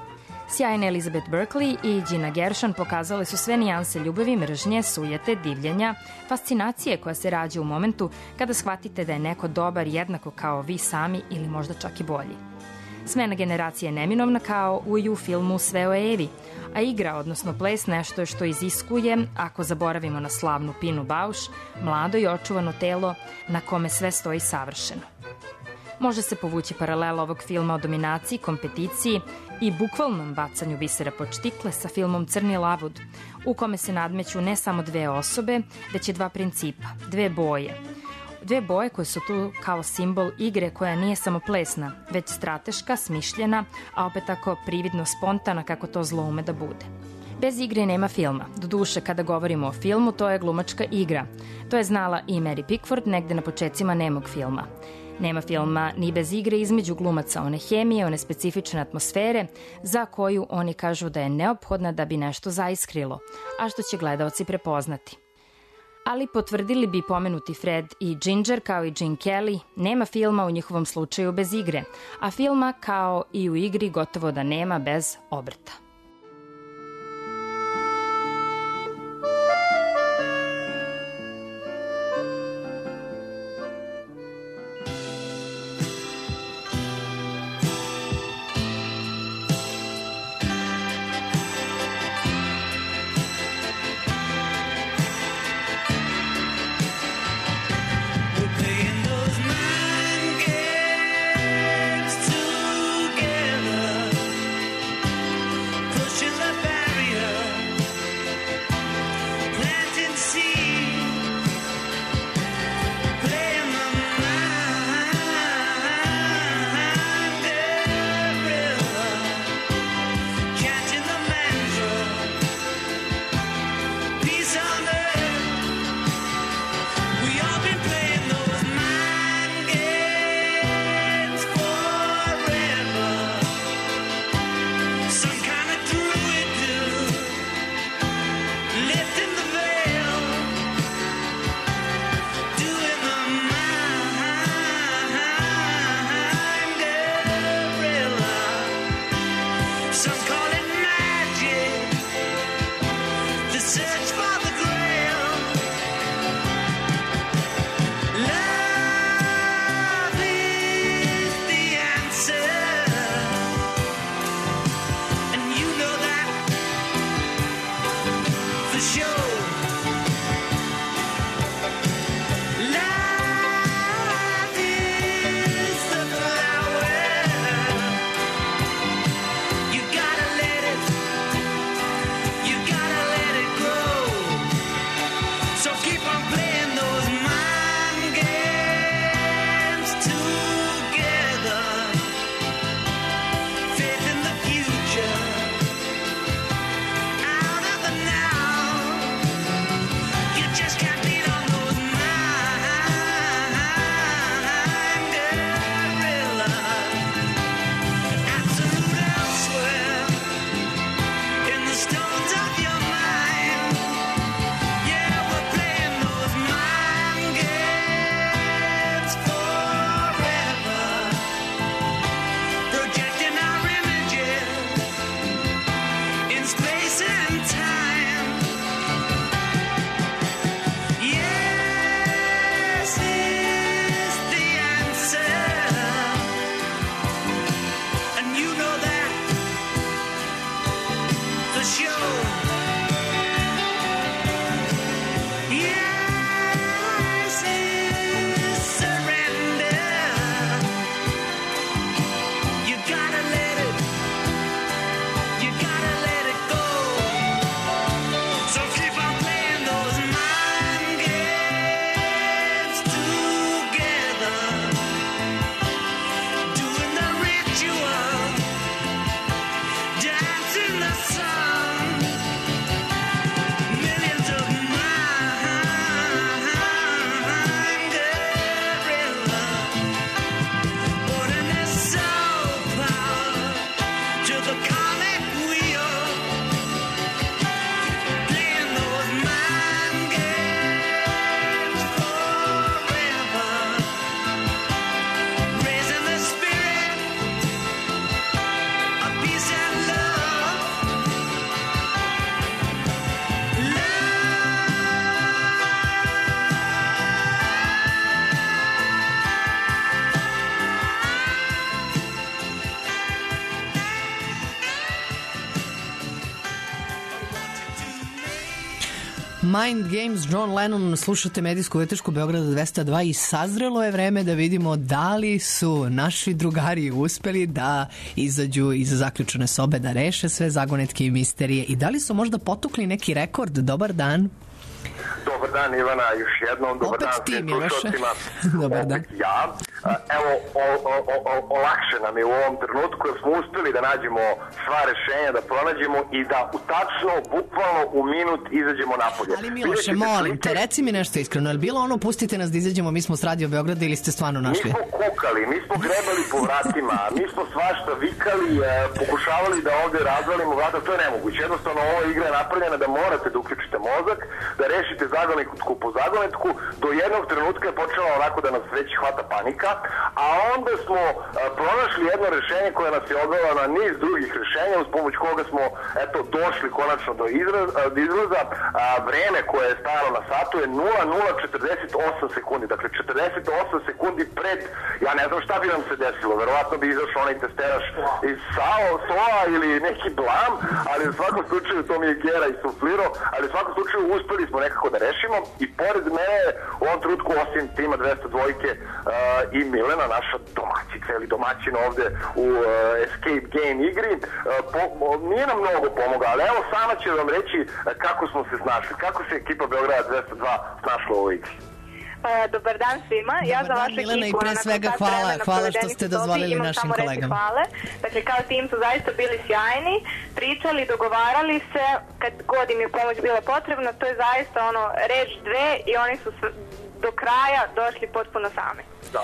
Sjajna Elizabeth Berkley i Gina Gershon pokazale su sve nijanse ljubavi, mržnje, sujete, divljenja, fascinacije koja se rađa u momentu kada shvatite da je neko dobar jednako kao vi sami ili možda čak i bolji. Smena generacije je neminovna kao u filmu Sve o Evi, a igra, odnosno ples, nešto je što iziskuje, ako zaboravimo na slavnu Pinu Bauš, mlado i očuvano telo na kome sve stoji savršeno. Može se povući paralela ovog filma o dominaciji, kompeticiji i bukvalnom bacanju bisera pod štikle sa filmom Crni lavud, u kome se nadmeću ne samo dve osobe, već i dva principa, dve boje. Dve boje koje su tu kao simbol igre koja nije samo plesna, već strateška, smišljena, a opet tako prividno spontana kako to zlo ume da bude. Bez igre nema filma. Doduše, kada govorimo o filmu, to je glumačka igra. To je znala i Mary Pickford negde na počecima nemog filma. Nema filma ni bez igre između glumaca, one hemije, one specifične atmosfere za koju oni kažu da je neophodna da bi nešto zaiskrilo, a što će gledaoci prepoznati. Ali potvrdili bi pomenuti Fred i Ginger kao i Gene Kelly, nema filma u njihovom slučaju bez igre, a filma kao i u igri gotovo da nema bez obrta. Mind Games, John Lennon, slušate medijsku vetešku Beograda 202 i sazrelo je vreme da vidimo da li su naši drugari uspeli da izađu iz zaključene sobe, da reše sve zagonetke i misterije i da li su možda potukli neki rekord. Dobar dan. Dobar dan Ivana, još jednom, dobar dan svim slušalcima. Dobar dan. Opet ja. Evo, olakše nam je u ovom trenutku jer smo uspeli da nađemo sva rešenja, da pronađemo i da u tačno, bukvalno u minut izađemo napolje. Ali Miloše, molim te, reci mi nešto iskreno, je li bilo ono pustite nas da izađemo, mi smo s Radio Beograda ili ste stvarno našli? Mi smo kukali, mi smo grebali po vratima, mi smo svašta vikali, pokušavali da ovde razvalimo vrata, to je nemoguće. Jednostavno, ova igra je napravljena da morate da uključite mozak, da rešite zagonetku po zagonetku, do jednog trenutka je počela onako da nas već hvata panika, a onda smo pronašli jedno rešenje koje nas je odvelo na niz drugih rešenja uz pomoć koga smo došli konačno do izraza. Vreme koje je stajalo na satu je 0,048 sekundi, dakle 48 sekundi pred, ja ne znam šta bi nam se desilo, verovatno bi izašao onaj testeraš iz SOA ili neki blam, ali u svakom slučaju to mi je Gera isuflirao, ali u svakom slučaju uspeli smo nekako da rešimo i pored mene u ovom trenutku osim tima 202 i Milena, naša domaćica ili domaćina ovde u Escape Game igri, nije nam mnogo pomogla, ali evo sama će vam reći kako smo se snašli, kako se ekipa Beograda 202 snašla u ovoj igri. Dobar dan svima. Ja za vašu ekipu Milena, i pre svega hvala što ste dozvolili našim kolegama. Dakle, kao tim su zaista bili sjajni, pričali, dogovarali se, kad god im je pomoć bila potrebna, to je zaista ono reč dve i oni su do kraja došli potpuno sami. Da,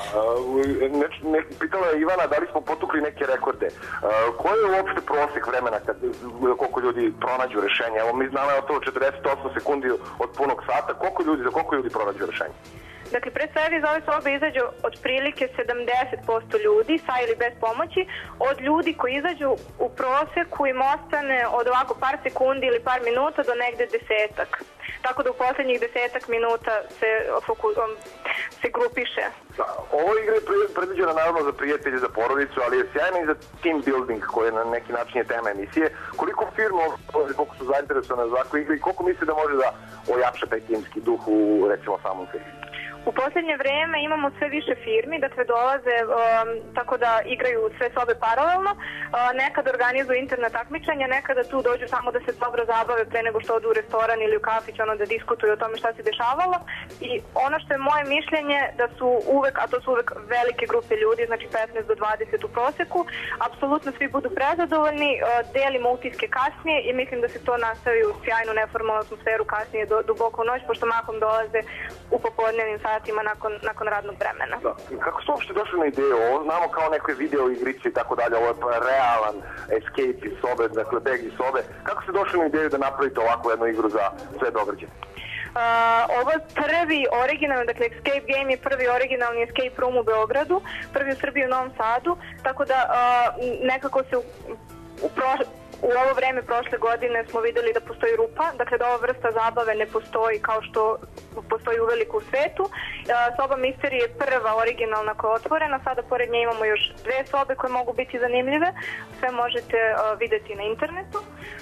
pitala je Ivana da li smo potukli neke rekorde. Koji je uopšte prosek vremena koliko ljudi pronađu rešenje? Evo mi znamo je to 48 sekundi od punog sata. Za koliko ljudi pronađu rešenje? Dakle, pre svega iz ove sobe izađu otprilike 70% ljudi, sa ili bez pomoći, od ljudi koji izađu u proseku im ostane od ovako par sekundi ili par minuta do negde 10-ak. Tako da u poslednjih 10-ak minuta se grupiše. Ovo igra je predviđena naravno za prijatelje, za porodicu, ali je sjajna i za team building, koji je na neki način je tema emisije. Koliko firma, koliko su zainteresovane za ovakve igre i koliko misli da može da ojača taj timski duh u, recimo, samom filmu? U posljednje vreme imamo sve više firmi, dakle dolaze tako da igraju sve sobe paralelno, nekad organizuju internet takmičenja, nekada tu dođu samo da se dobro zabave pre nego što odu u restoran ili u kafić, da diskutuju o tome šta se dešavalo. I ono što je moje mišljenje da su uvek, a to su uvek velike grupe ljudi, znači 15 do 20 u proseku, apsolutno svi budu prezadovoljni, delimo utiske kasnije i mislim da se to nastavi u sjajnu neformalnu atmosferu kasnije duboko u noć, pošto mahom dolaze u popodnevnim satima nakon radnog vremena. Da. Kako ste uopšte došli na ideju? Ovo znamo kao neke video igrice i tako dalje, ovo je realan escape iz sobe, dakle beg iz sobe. Kako ste došli na ideju da napravite ovakvu jednu igru za sve događaje? Ovo je prvi originalni, dakle Escape Game je prvi originalni escape room u Beogradu, prvi u Srbiji u Novom Sadu, tako da nekako se u ovo vreme prošle godine smo videli da postoji rupa, dakle da ova vrsta zabave ne postoji kao što postoji uveliko u svetu. Soba Misterije je prva originalna koja je otvorena, sada pored nje imamo još 2 sobe koje mogu biti zanimljive, sve možete videti na internetu.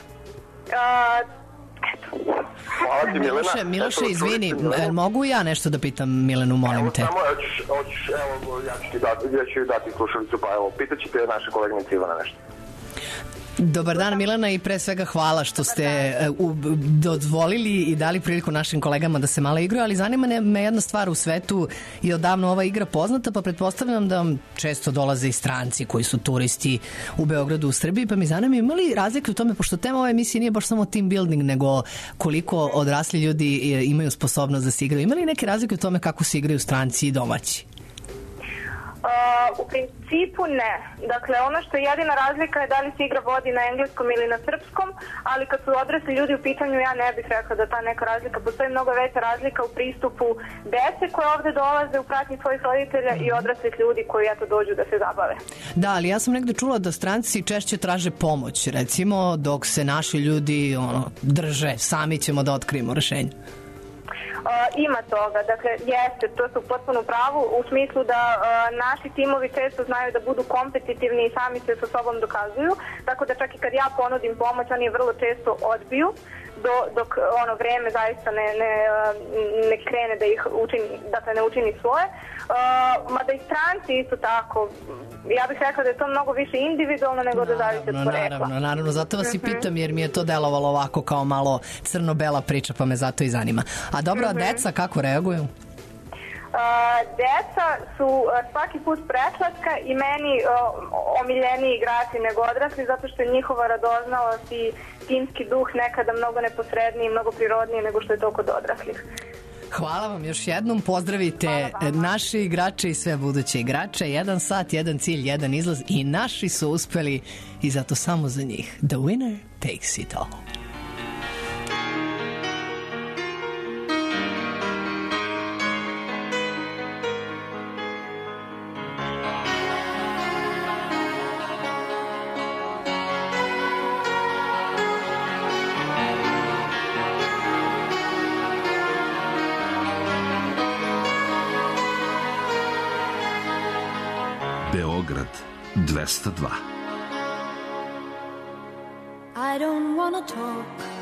Hvala ti, Milena. Miloše, izvini, mogu ja nešto da pitam Milenu, molim te? Samo, evo, ja ću dati slušalicu, pa evo, pitaćete naše koleginice Ivana nešto. Dobar dan, Milena, i pre svega hvala što ste dozvolili i dali priliku našim kolegama da se malo igraju, ali zanima me jedna stvar, u svetu je odavno ova igra poznata, pa pretpostavljam da vam često dolaze i stranci koji su turisti u Beogradu, u Srbiji, pa mi zanima ima li razlike u tome, pošto tema ove emisije nije baš samo team building, nego koliko odrasli ljudi imaju sposobnost da se igraju. Ima li neke razlike u tome kako se igraju stranci i domaći? U principu ne. Dakle, ono što je jedina razlika je da li se igra vodi na engleskom ili na srpskom, ali kad su odrasli ljudi u pitanju, ja ne bih rekla da ta neka razlika. Postoji mnogo veća razlika u pristupu dece koje ovde dolaze u pratnji svojih roditelja i odraslih ljudi koji eto dođu da se zabave. Da, ali ja sam negde čula da stranci češće traže pomoć, recimo, dok se naši ljudi drže, sami ćemo da otkrijemo rešenje. Ima toga, dakle jeste, to su potpuno pravu u smislu da naši timovi često znaju da budu kompetitivni i sami se sa sobom dokazuju, tako da čak i kad ja ponudim pomoć, oni je vrlo često odbiju dok ono vreme zaista ne krene da ih učini, dakle ne učini svoje. Mada i stranci isto tako, ja bih rekla da je to mnogo više individualno nego da zavisi od porekla. Naravno, zato vas i pitam jer mi je to delovalo ovako kao malo crno-bela priča, pa me zato i zanima. A dobro, a deca kako reaguju? Deca su svaki put preslatka i meni omiljeniji igrači nego odrasli, zato što je njihova radoznalost i timski duh nekada mnogo neposredniji i mnogo prirodniji nego što je to kod odraslih. Hvala vam još jednom, pozdravite naše igrače i sve buduće igrače. 1 sat, 1 cilj, 1 izlaz i naši su uspeli i zato samo za njih. The winner takes it all. Beograd 202. I don't wanna talk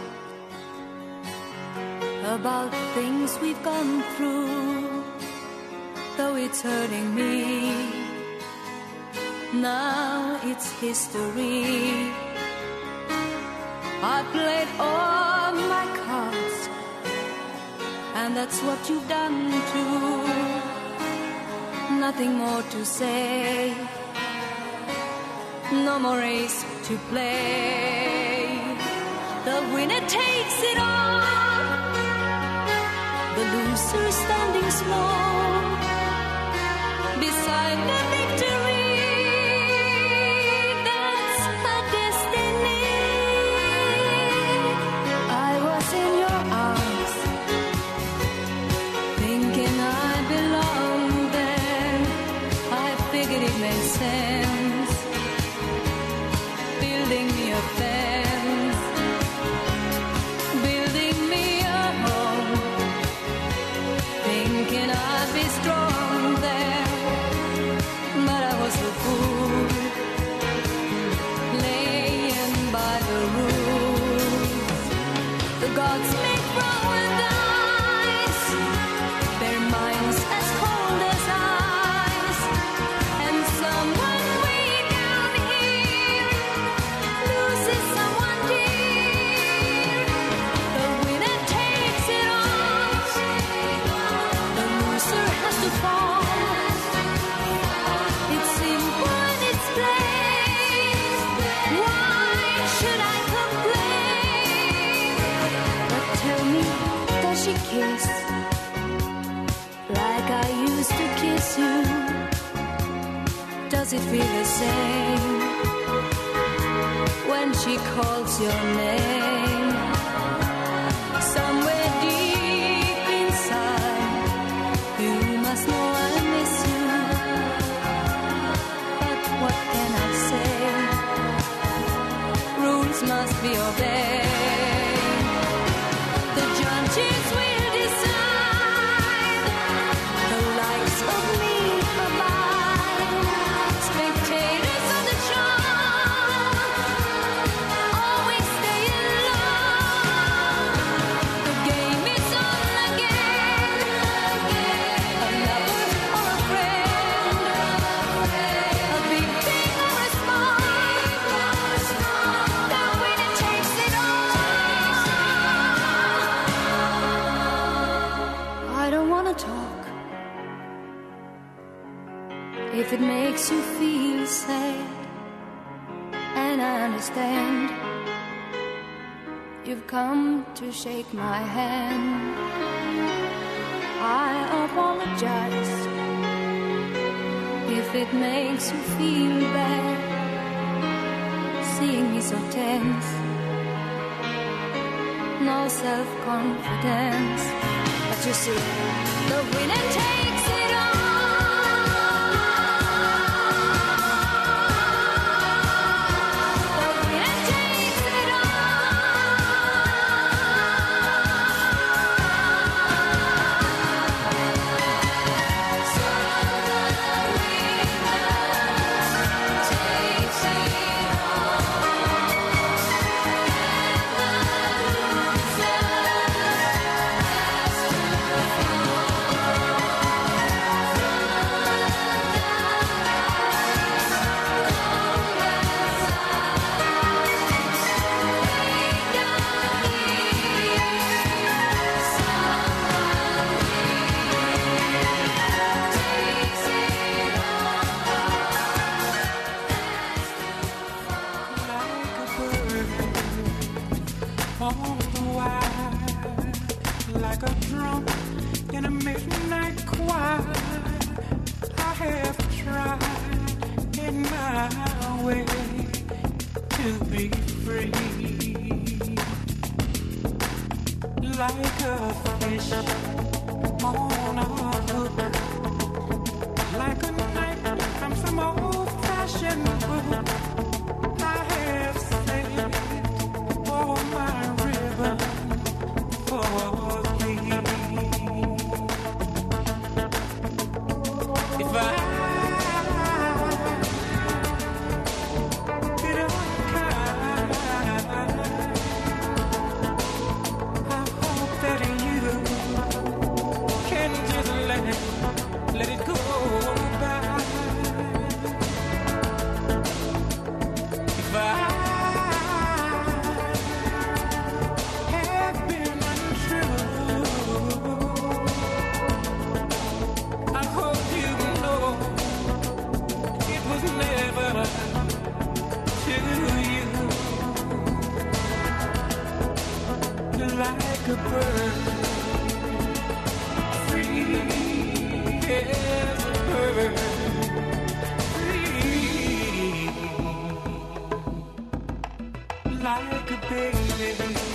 about things we've gone through, though it's hurting me. Now it's history. I played all my cards, and that's what you've done too. Nothing more to say, no more race to play. The winner takes it all, the loser standing small beside the victory. That's her destiny. I was in your arms, thinking I belong. Gods made from ice, their minds as cold as ice, and someone way down here loses someone dear. The winner takes it all, the loser has to fall. It's simple and it's plain. Why should I complain? But tell me, does she kiss like I used to kiss you? Does it feel the same when she calls your name? Somewhere deep inside, you must know I miss you. But what can I say? Rules must be obeyed. The judges will decide. The likes of me abide. Spectators of the show always stay in love. The game is on again. A lover or a friend, a big thing or a small, the winner takes it all. I don't wanna talk if it makes you feel sad, and I understand. You've come to shake my hand. I apologize if it makes you feel bad, seeing me so tense, no self-confidence. But you see, the winner takes it all. The winner takes it on the wire, like a drum in a midnight choir. I have tried in my way to be free, like a fish on a hook, like a knife from some old-fashioned book. I have saved all my ribbon for thee. If I get unkind, I hope that you can just let it go by. If I have been untrue, I hope you know it was never to you. Like a bird, free as a bird, free like a baby,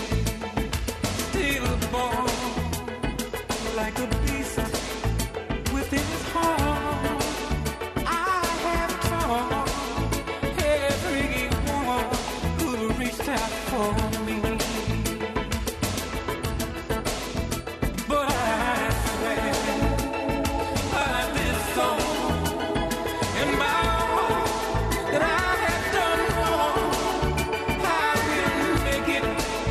stillborn, like a beast within his heart. I have taught everyone who reached out for me. But I swear by this song and by all that I have done wrong, I will make it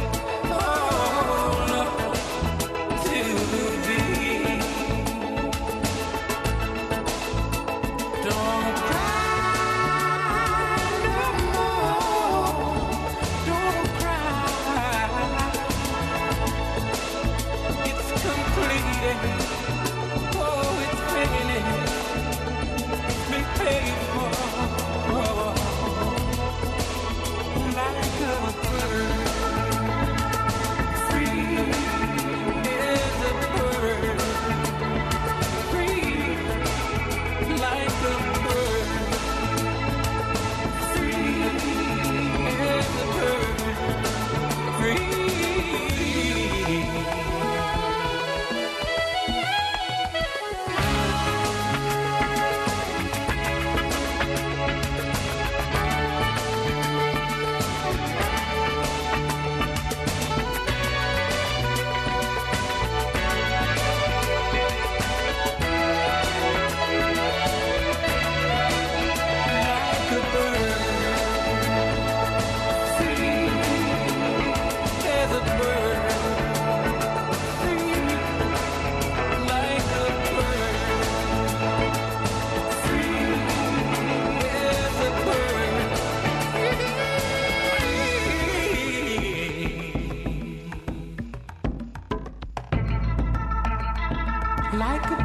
like a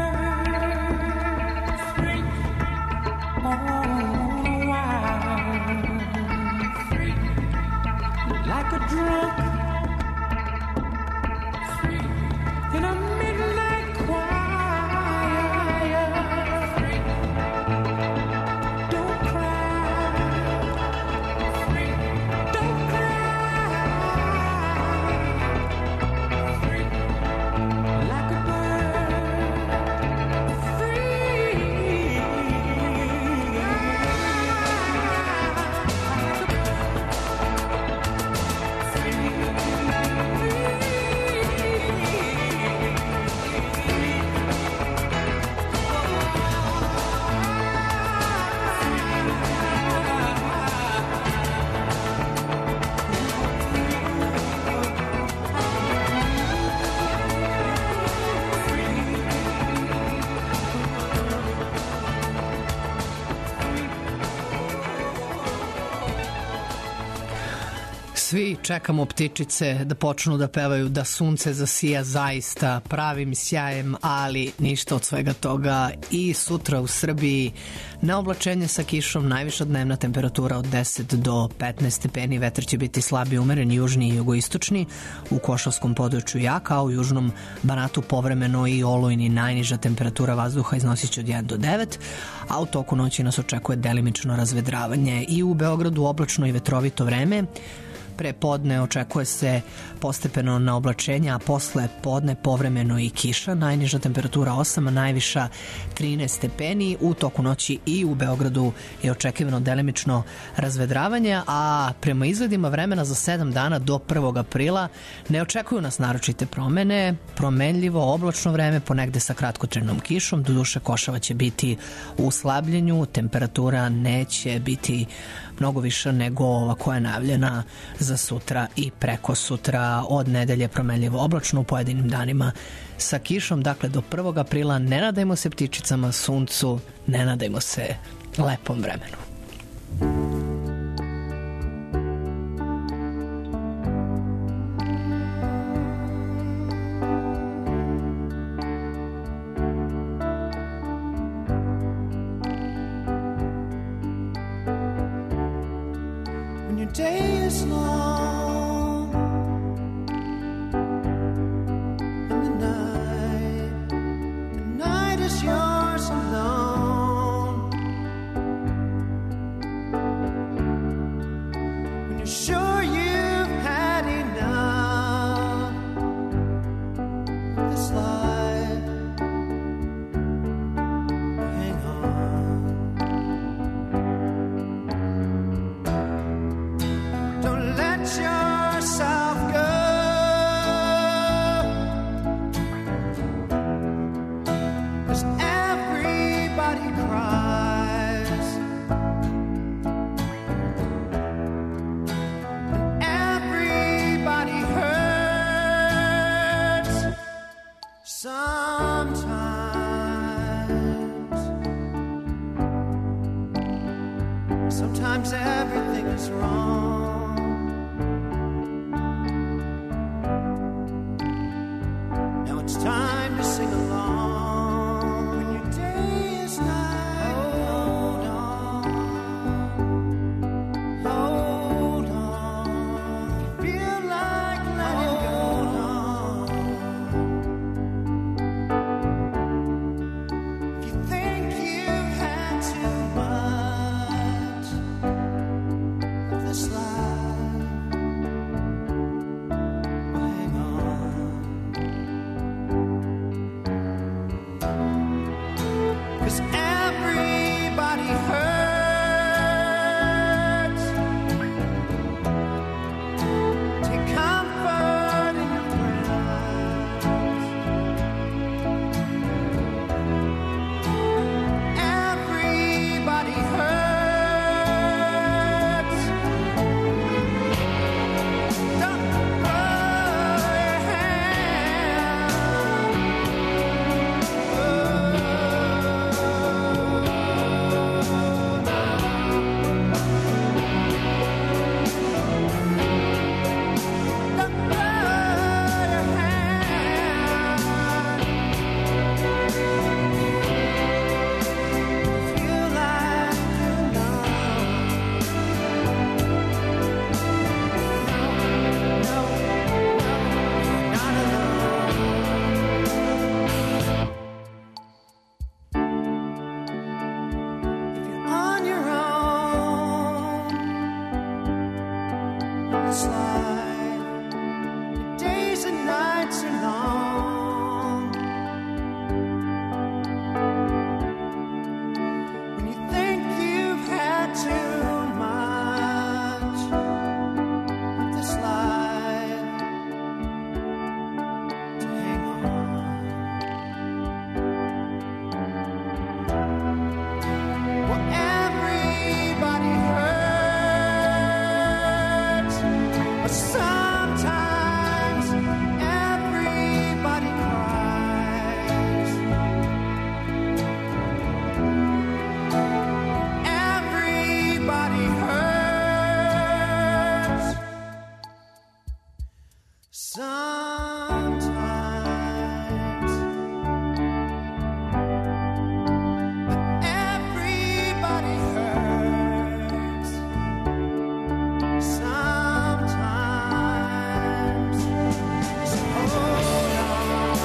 bird free on a wire, like a drunk in a midnight choir. Don't cry, don't cry, like a bird free. Svi čekamo ptičice da počnu da pevaju da sunce zasija zaista pravim sjajem, ali ništa od svega toga. I sutra u Srbiji na oblačenje sa kišom, najviša dnevna temperatura od 10 do 15 stepeni, vetar će biti slab i umeren, južni i jugoistočni, u Košavskom području jak, a u južnom Banatu povremeno i olujni. Najniža temperatura vazduha iznosit će od 1 do 9, a u toku noći nas očekuje delimično razvedravanje. I u Beogradu oblačno i vetrovito vreme. Pre podne očekuje se postepeno na oblačenje, a posle podne povremeno i kiša. Najniža temperatura 8, a najviša 13 stepeni. U toku noći i u Beogradu je očekivano delimično razvedravanje, a prema izgledima vremena za 7 dana do 1. aprila ne očekuju nas naročite promene. Promenljivo oblačno vreme, ponegde sa kratkotrajnom kišom. Doduše Košava će biti u slabljenju, temperatura neće biti mnogo više nego ova koja je najavljena za sutra i preko sutra. Od nedelje promenljivo oblačno, u pojedinim danima sa kišom. Dakle, do 1. aprila ne nadajmo se ptičicama, suncu, ne nadajmo se lepom vremenu. Day is long and the night is yours alone. too long. When you think you've had too much of this life to hang on. Well, everybody hurts, but sometimes everybody cries. Everybody hurts sometimes. But everybody hurts sometimes. So hold on,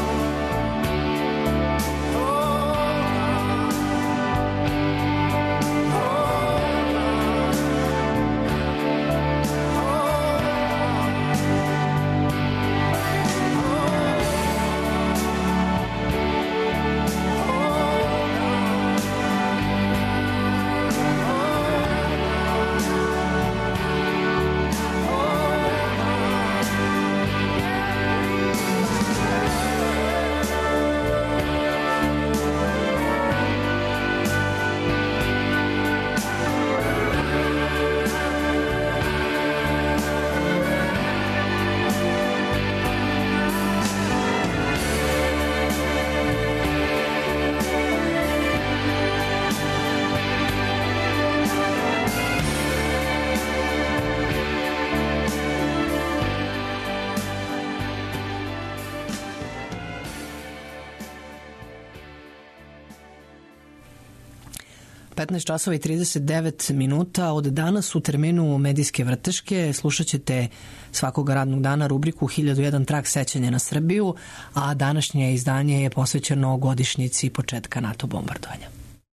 časova i 39 minuta. Od danas u terminu Medijske vrteške slušat ćete svakog radnog dana rubriku 1001 trag sećanja na Srbiju, a današnje izdanje je posvećeno godišnjici početka NATO bombardovanja.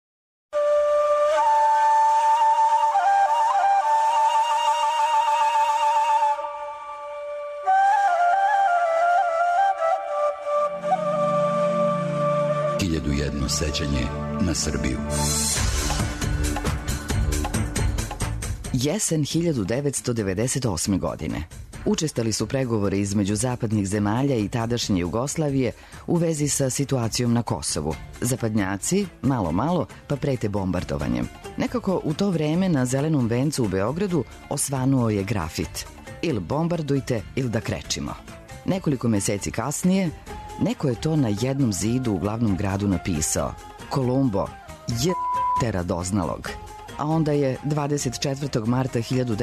Jedno sećanje na Srbiju. Jesen 1998. godine. Učestali su pregovori između zapadnih zemalja i tadašnje Jugoslavije u vezi sa situacijom na Kosovu. Zapadnjaci, malo, pa prete bombardovanjem. Nekako u to vreme na Zelenom vencu u Beogradu osvanuo je grafit. Ili bombardujte, ili da krečimo. Nekoliko meseci kasnije, neko je to na jednom zidu u glavnom gradu napisao: Kolumbo, je radoznalog. A onda je 24. marta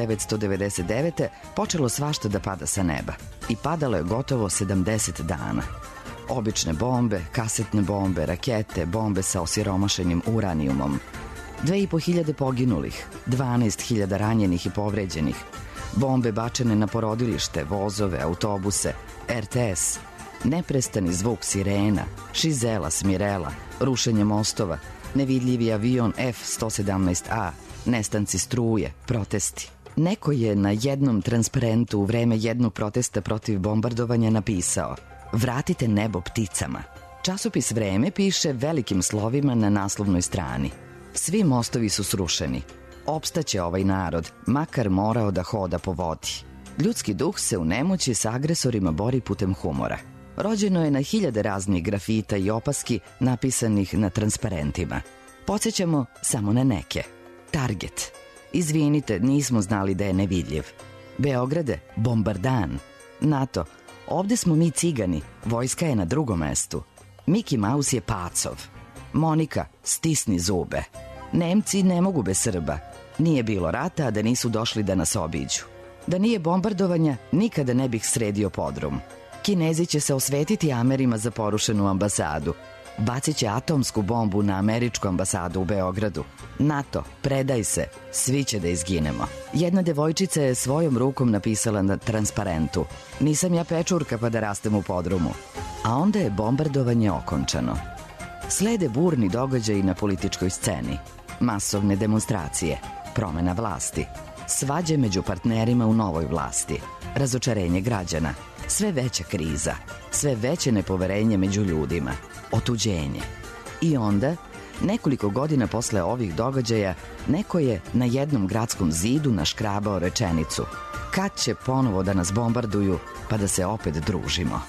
1999. počelo svašta da pada sa neba. I padalo je gotovo 70 dana. Obične bombe, kasetne bombe, rakete, bombe sa osiromašenim uranijumom. 2500 poginulih, 12.000 ranjenih i povređenih. Bombe bačene na porodilište, vozove, autobuse, RTS, neprestani zvuk sirena, šizela, smirela, rušenje mostova, nevidljivi avion F-117A, nestanci struje, protesti. Neko je na jednom transparentu u vreme jednog protesta protiv bombardovanja napisao: vratite nebo pticama. Časopis Vreme piše velikim slovima na naslovnoj strani: svi mostovi su srušeni. Opstaće ovaj narod, makar morao da hoda po vodi. Ljudski duh se u nemoći sa agresorima bori putem humora. Rođeno je na hiljade raznih grafita i opaski napisanih na transparentima. Podsjećamo samo na neke. Target. Izvinite, nismo znali da je nevidljiv. Beograde, bombardan. NATO. Ovde smo mi cigani, vojska je na drugom mestu. Miki Maus je pacov. Monika, stisni zube. Nemci ne mogu bez Srba. Nije bilo rata, a da nisu došli da nas obiđu. Da nije bombardovanja, nikada ne bih sredio podrum. Kinezi će se osvetiti Amerima za porušenu ambasadu. Bacit će atomsku bombu na američku ambasadu u Beogradu. NATO, predaj se, svi će da izginemo. Jedna devojčica je svojom rukom napisala na transparentu: nisam ja pečurka pa da rastem u podrumu. A onda je bombardovanje okončano. Slede burni događaji na političkoj sceni. Masovne demonstracije, promena vlasti, svađe među partnerima u novoj vlasti, razočarenje građana, Sve veća kriza, sve veće nepoverenje među ljudima, otuđenje. I onda, nekoliko godina posle ovih događaja, neko je na jednom gradskom zidu naškrabao rečenicu: kad će ponovo da nas bombarduju pa da se opet družimo.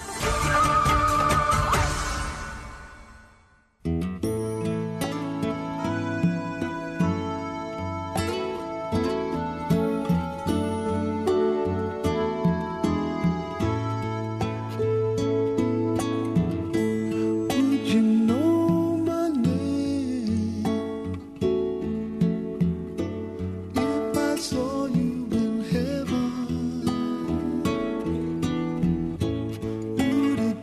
Would it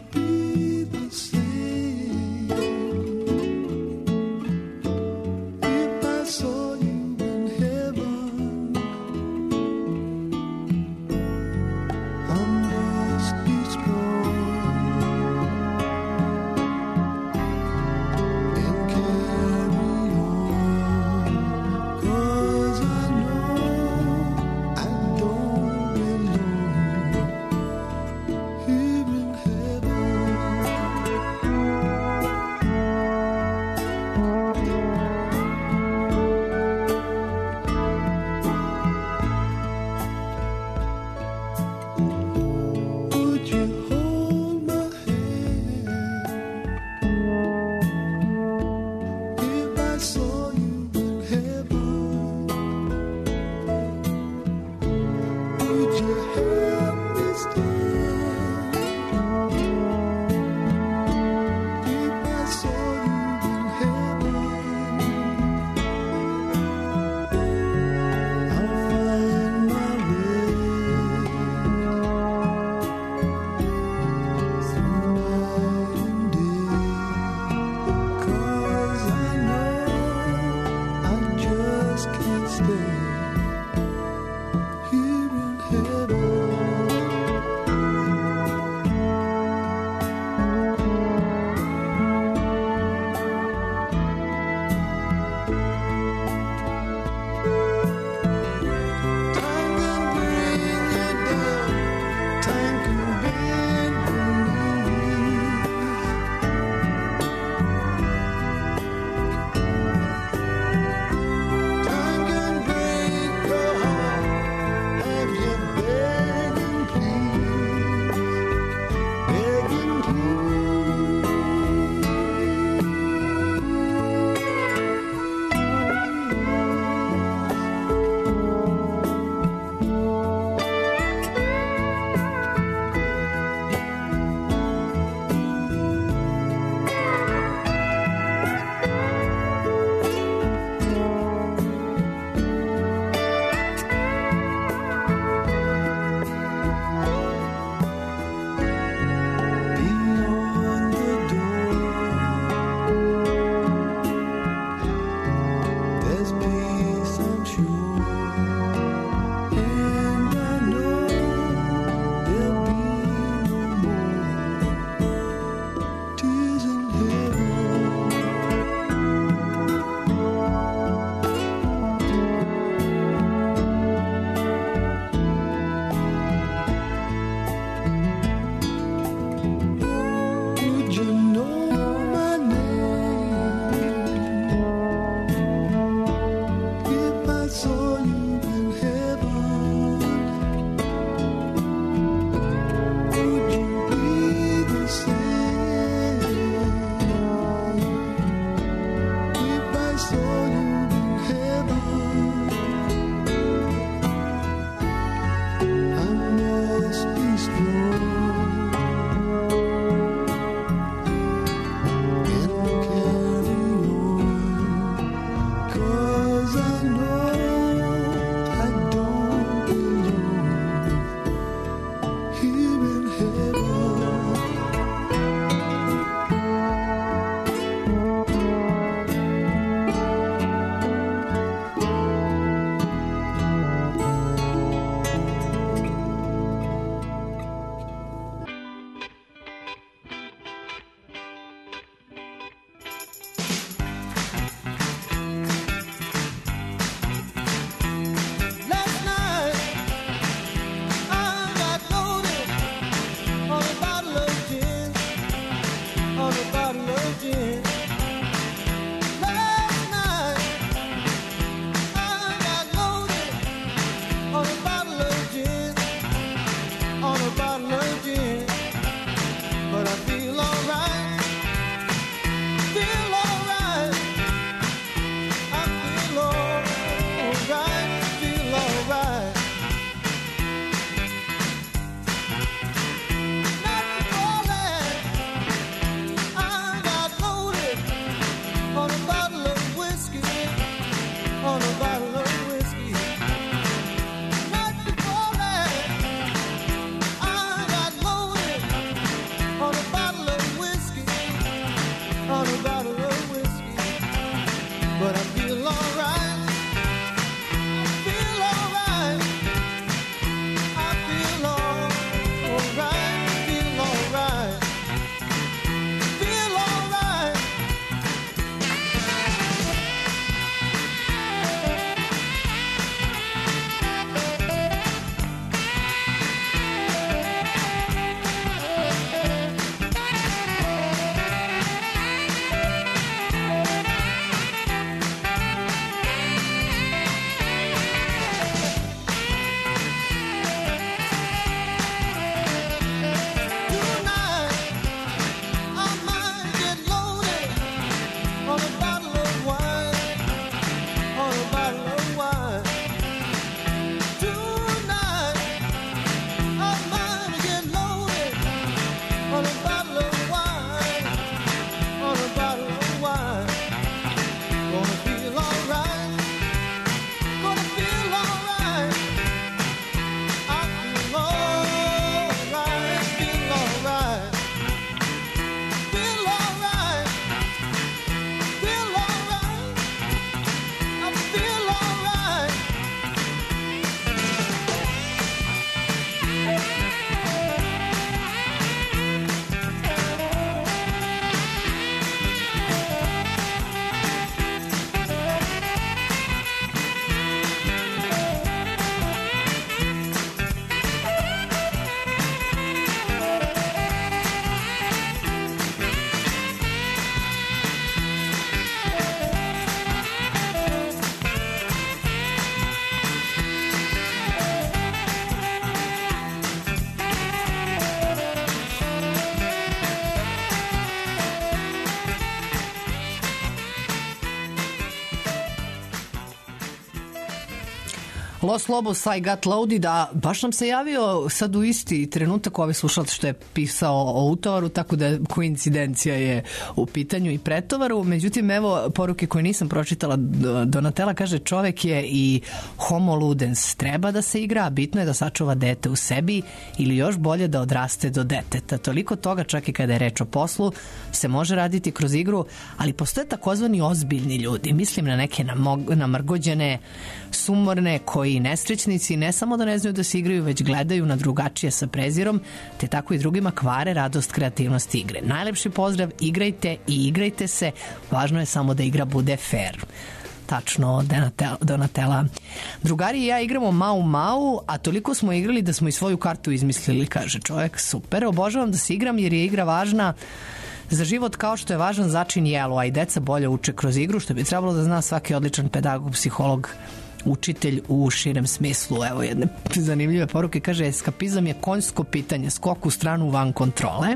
Los Lobos, I Got Loaded, a baš nam se javio sad u isti trenutak ovaj slušalac što je pisao o utovaru, tako da koincidencija je u pitanju i pretovaru. Međutim, evo poruke koje nisam pročitala. Donatella kaže, čovek je i homo ludens, treba da se igra, bitno je da sačuva dete u sebi ili još bolje da odraste do deteta. Toliko toga, čak i kada je reč o poslu, se može raditi kroz igru, ali postoje takozvani ozbiljni ljudi. Mislim na neke namrgođene, sumorne, koji nesrećnici ne samo da ne znaju da se igraju, već gledaju na drugačije sa prezirom, te tako i drugima kvare radost kreativnosti igre. Najlepši pozdrav, igrajte i igrajte se, važno je samo da igra bude fair. Tačno, Donatella. Drugari i ja igramo Mau Mau, a toliko smo igrali da smo i svoju kartu izmislili, kaže čovjek. Super, obožavam da se igram jer je igra važna za život kao što je važan začin jelo, a i deca bolje uče kroz igru, što bi trebalo da zna svaki odličan pedagog, psiholog, učitelj u širem smislu. Evo jedne zanimljive poruke, kaže, eskapizam je konjsko pitanje, skok u stranu van kontrole.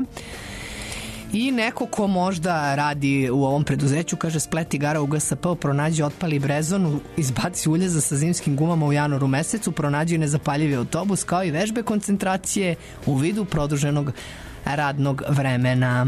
I neko ko možda radi u ovom preduzeću, kaže, splet igara u GSP, pronađe otpali brezon, izbaci uljeza sa zimskim gumama u januaru mesecu, pronađe nezapaljivi autobus, kao i vežbe koncentracije u vidu produženog radnog vremena.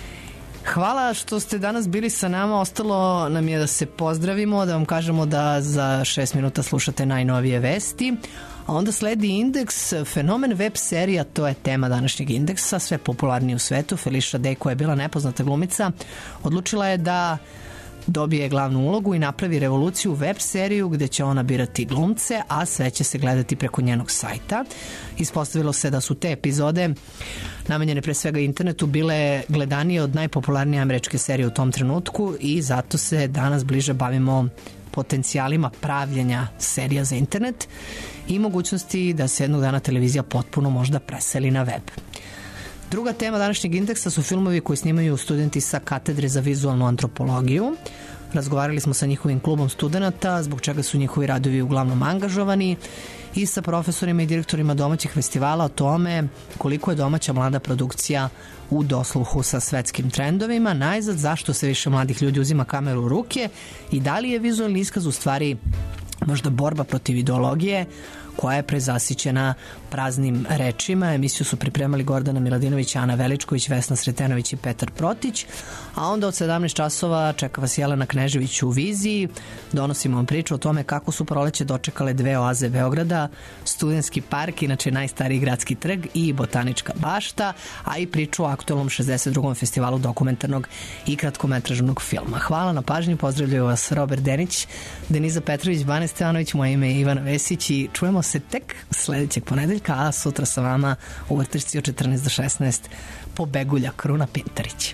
Hvala što ste danas bili sa nama. Ostalo nam je da se pozdravimo, da vam kažemo da za 6 minuta slušate najnovije vesti, a onda sledi indeks, fenomen web serija, to je tema današnjeg indeksa, sve popularniji u svetu. Felicia Day, koja je bila nepoznata glumica, odlučila je da dobije glavnu ulogu i napravi revoluciju web seriju gde će ona birati glumce, a sve će se gledati preko njenog sajta. Ispostavilo se da su te epizode namenjene pre svega internetu bile gledanije od najpopularnije američke serije u tom trenutku i zato se danas bliže bavimo potencijalima pravljenja serija za internet i mogućnosti da se jednog dana televizija potpuno možda preseli na web. Druga tema današnjeg indeksa su filmovi koji snimaju studenti sa katedre za vizualnu antropologiju. Razgovarali smo sa njihovim klubom studenata, zbog čega su njihovi radovi uglavnom angažovani, i sa profesorima i direktorima domaćih festivala o tome koliko je domaća mlada produkcija u dosluhu sa svetskim trendovima. Najzad, zašto se više mladih ljudi uzima kameru u ruke i da li je vizualni iskaz u stvari možda borba protiv ideologije koja je prezasićena praznim rečima. Emisiju su pripremali Gordana Miladinović, Ana Veličković, Vesna Sretenović i Petar Protić, a onda od 17 časova čeka vas Jelena Knežević u viziji. Donosimo vam priču o tome kako su proleće dočekale dve oaze Beograda, Studentski park, inače najstariji gradski trg, i Botanička bašta, a i priču o aktualnom 62. festivalu dokumentarnog i kratkometražnog filma. Hvala na pažnji, pozdravljaju vas Robert Denić, Deniza Petrović, Bane Stevanović, moje ime je Ivana Vesić i čujemo se tek sledećeg ponedeljka, a sutra sa vama u vrtičci od 14 do 16 pobegulja Kruna Pintarić.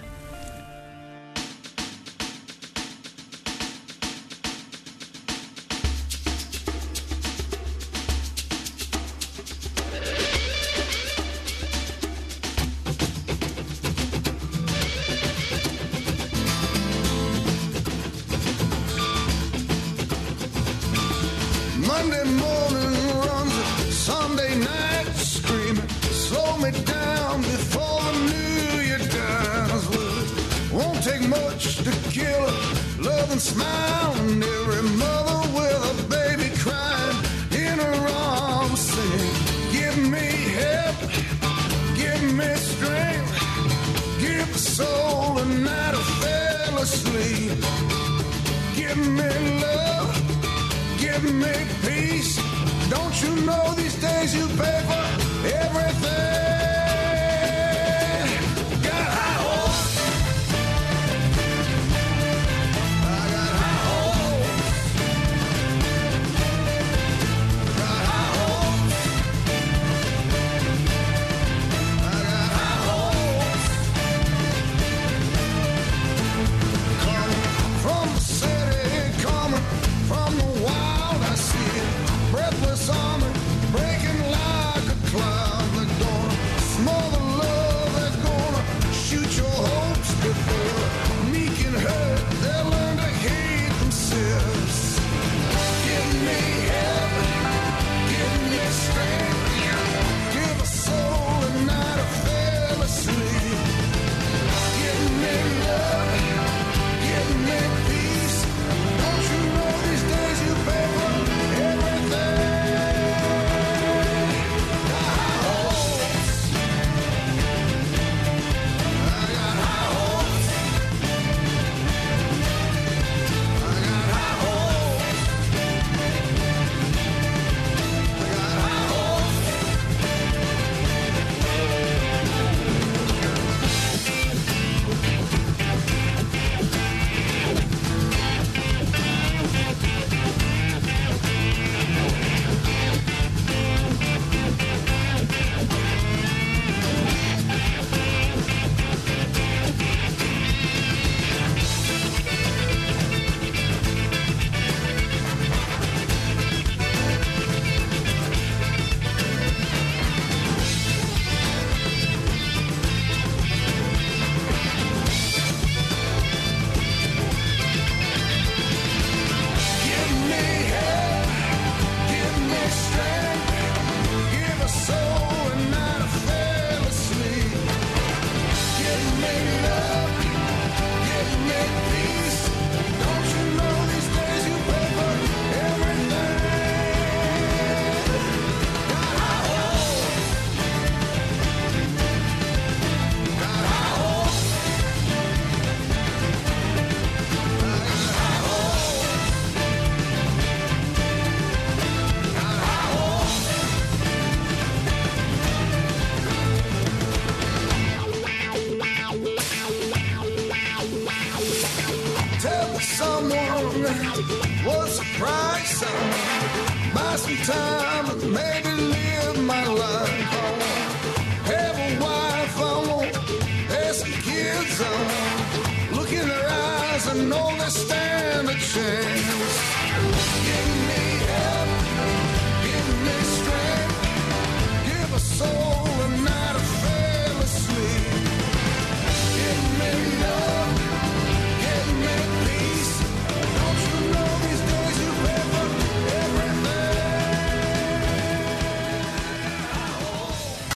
Monday morning runs, Sunday night screaming, slow me down before the new year dies. Well, it won't take much to kill a loving smile, and every mother with a baby crying in her arms singing, give me help, give me strength, give the soul a night of fell asleep, give me love, give me peace. Don't you know these days you pay for everything? Got high hopes. I got high hopes. Got high hopes. I got high hopes. Coming from the city, coming from the wild, I see it. Breathless army breaking like a cloud. They're gonna smother love, they're gonna shoot your hopes before meek and hurt. They'll learn to hate themselves. Give me help, give me strength, give a soul a night I fell asleep. Give me love, give me peace. Don't you know these days you pay for everything? What's the price? Buy some time and maybe live my life. I won't have a wife, I won't have some kids. Look in their eyes and know they stand a chance.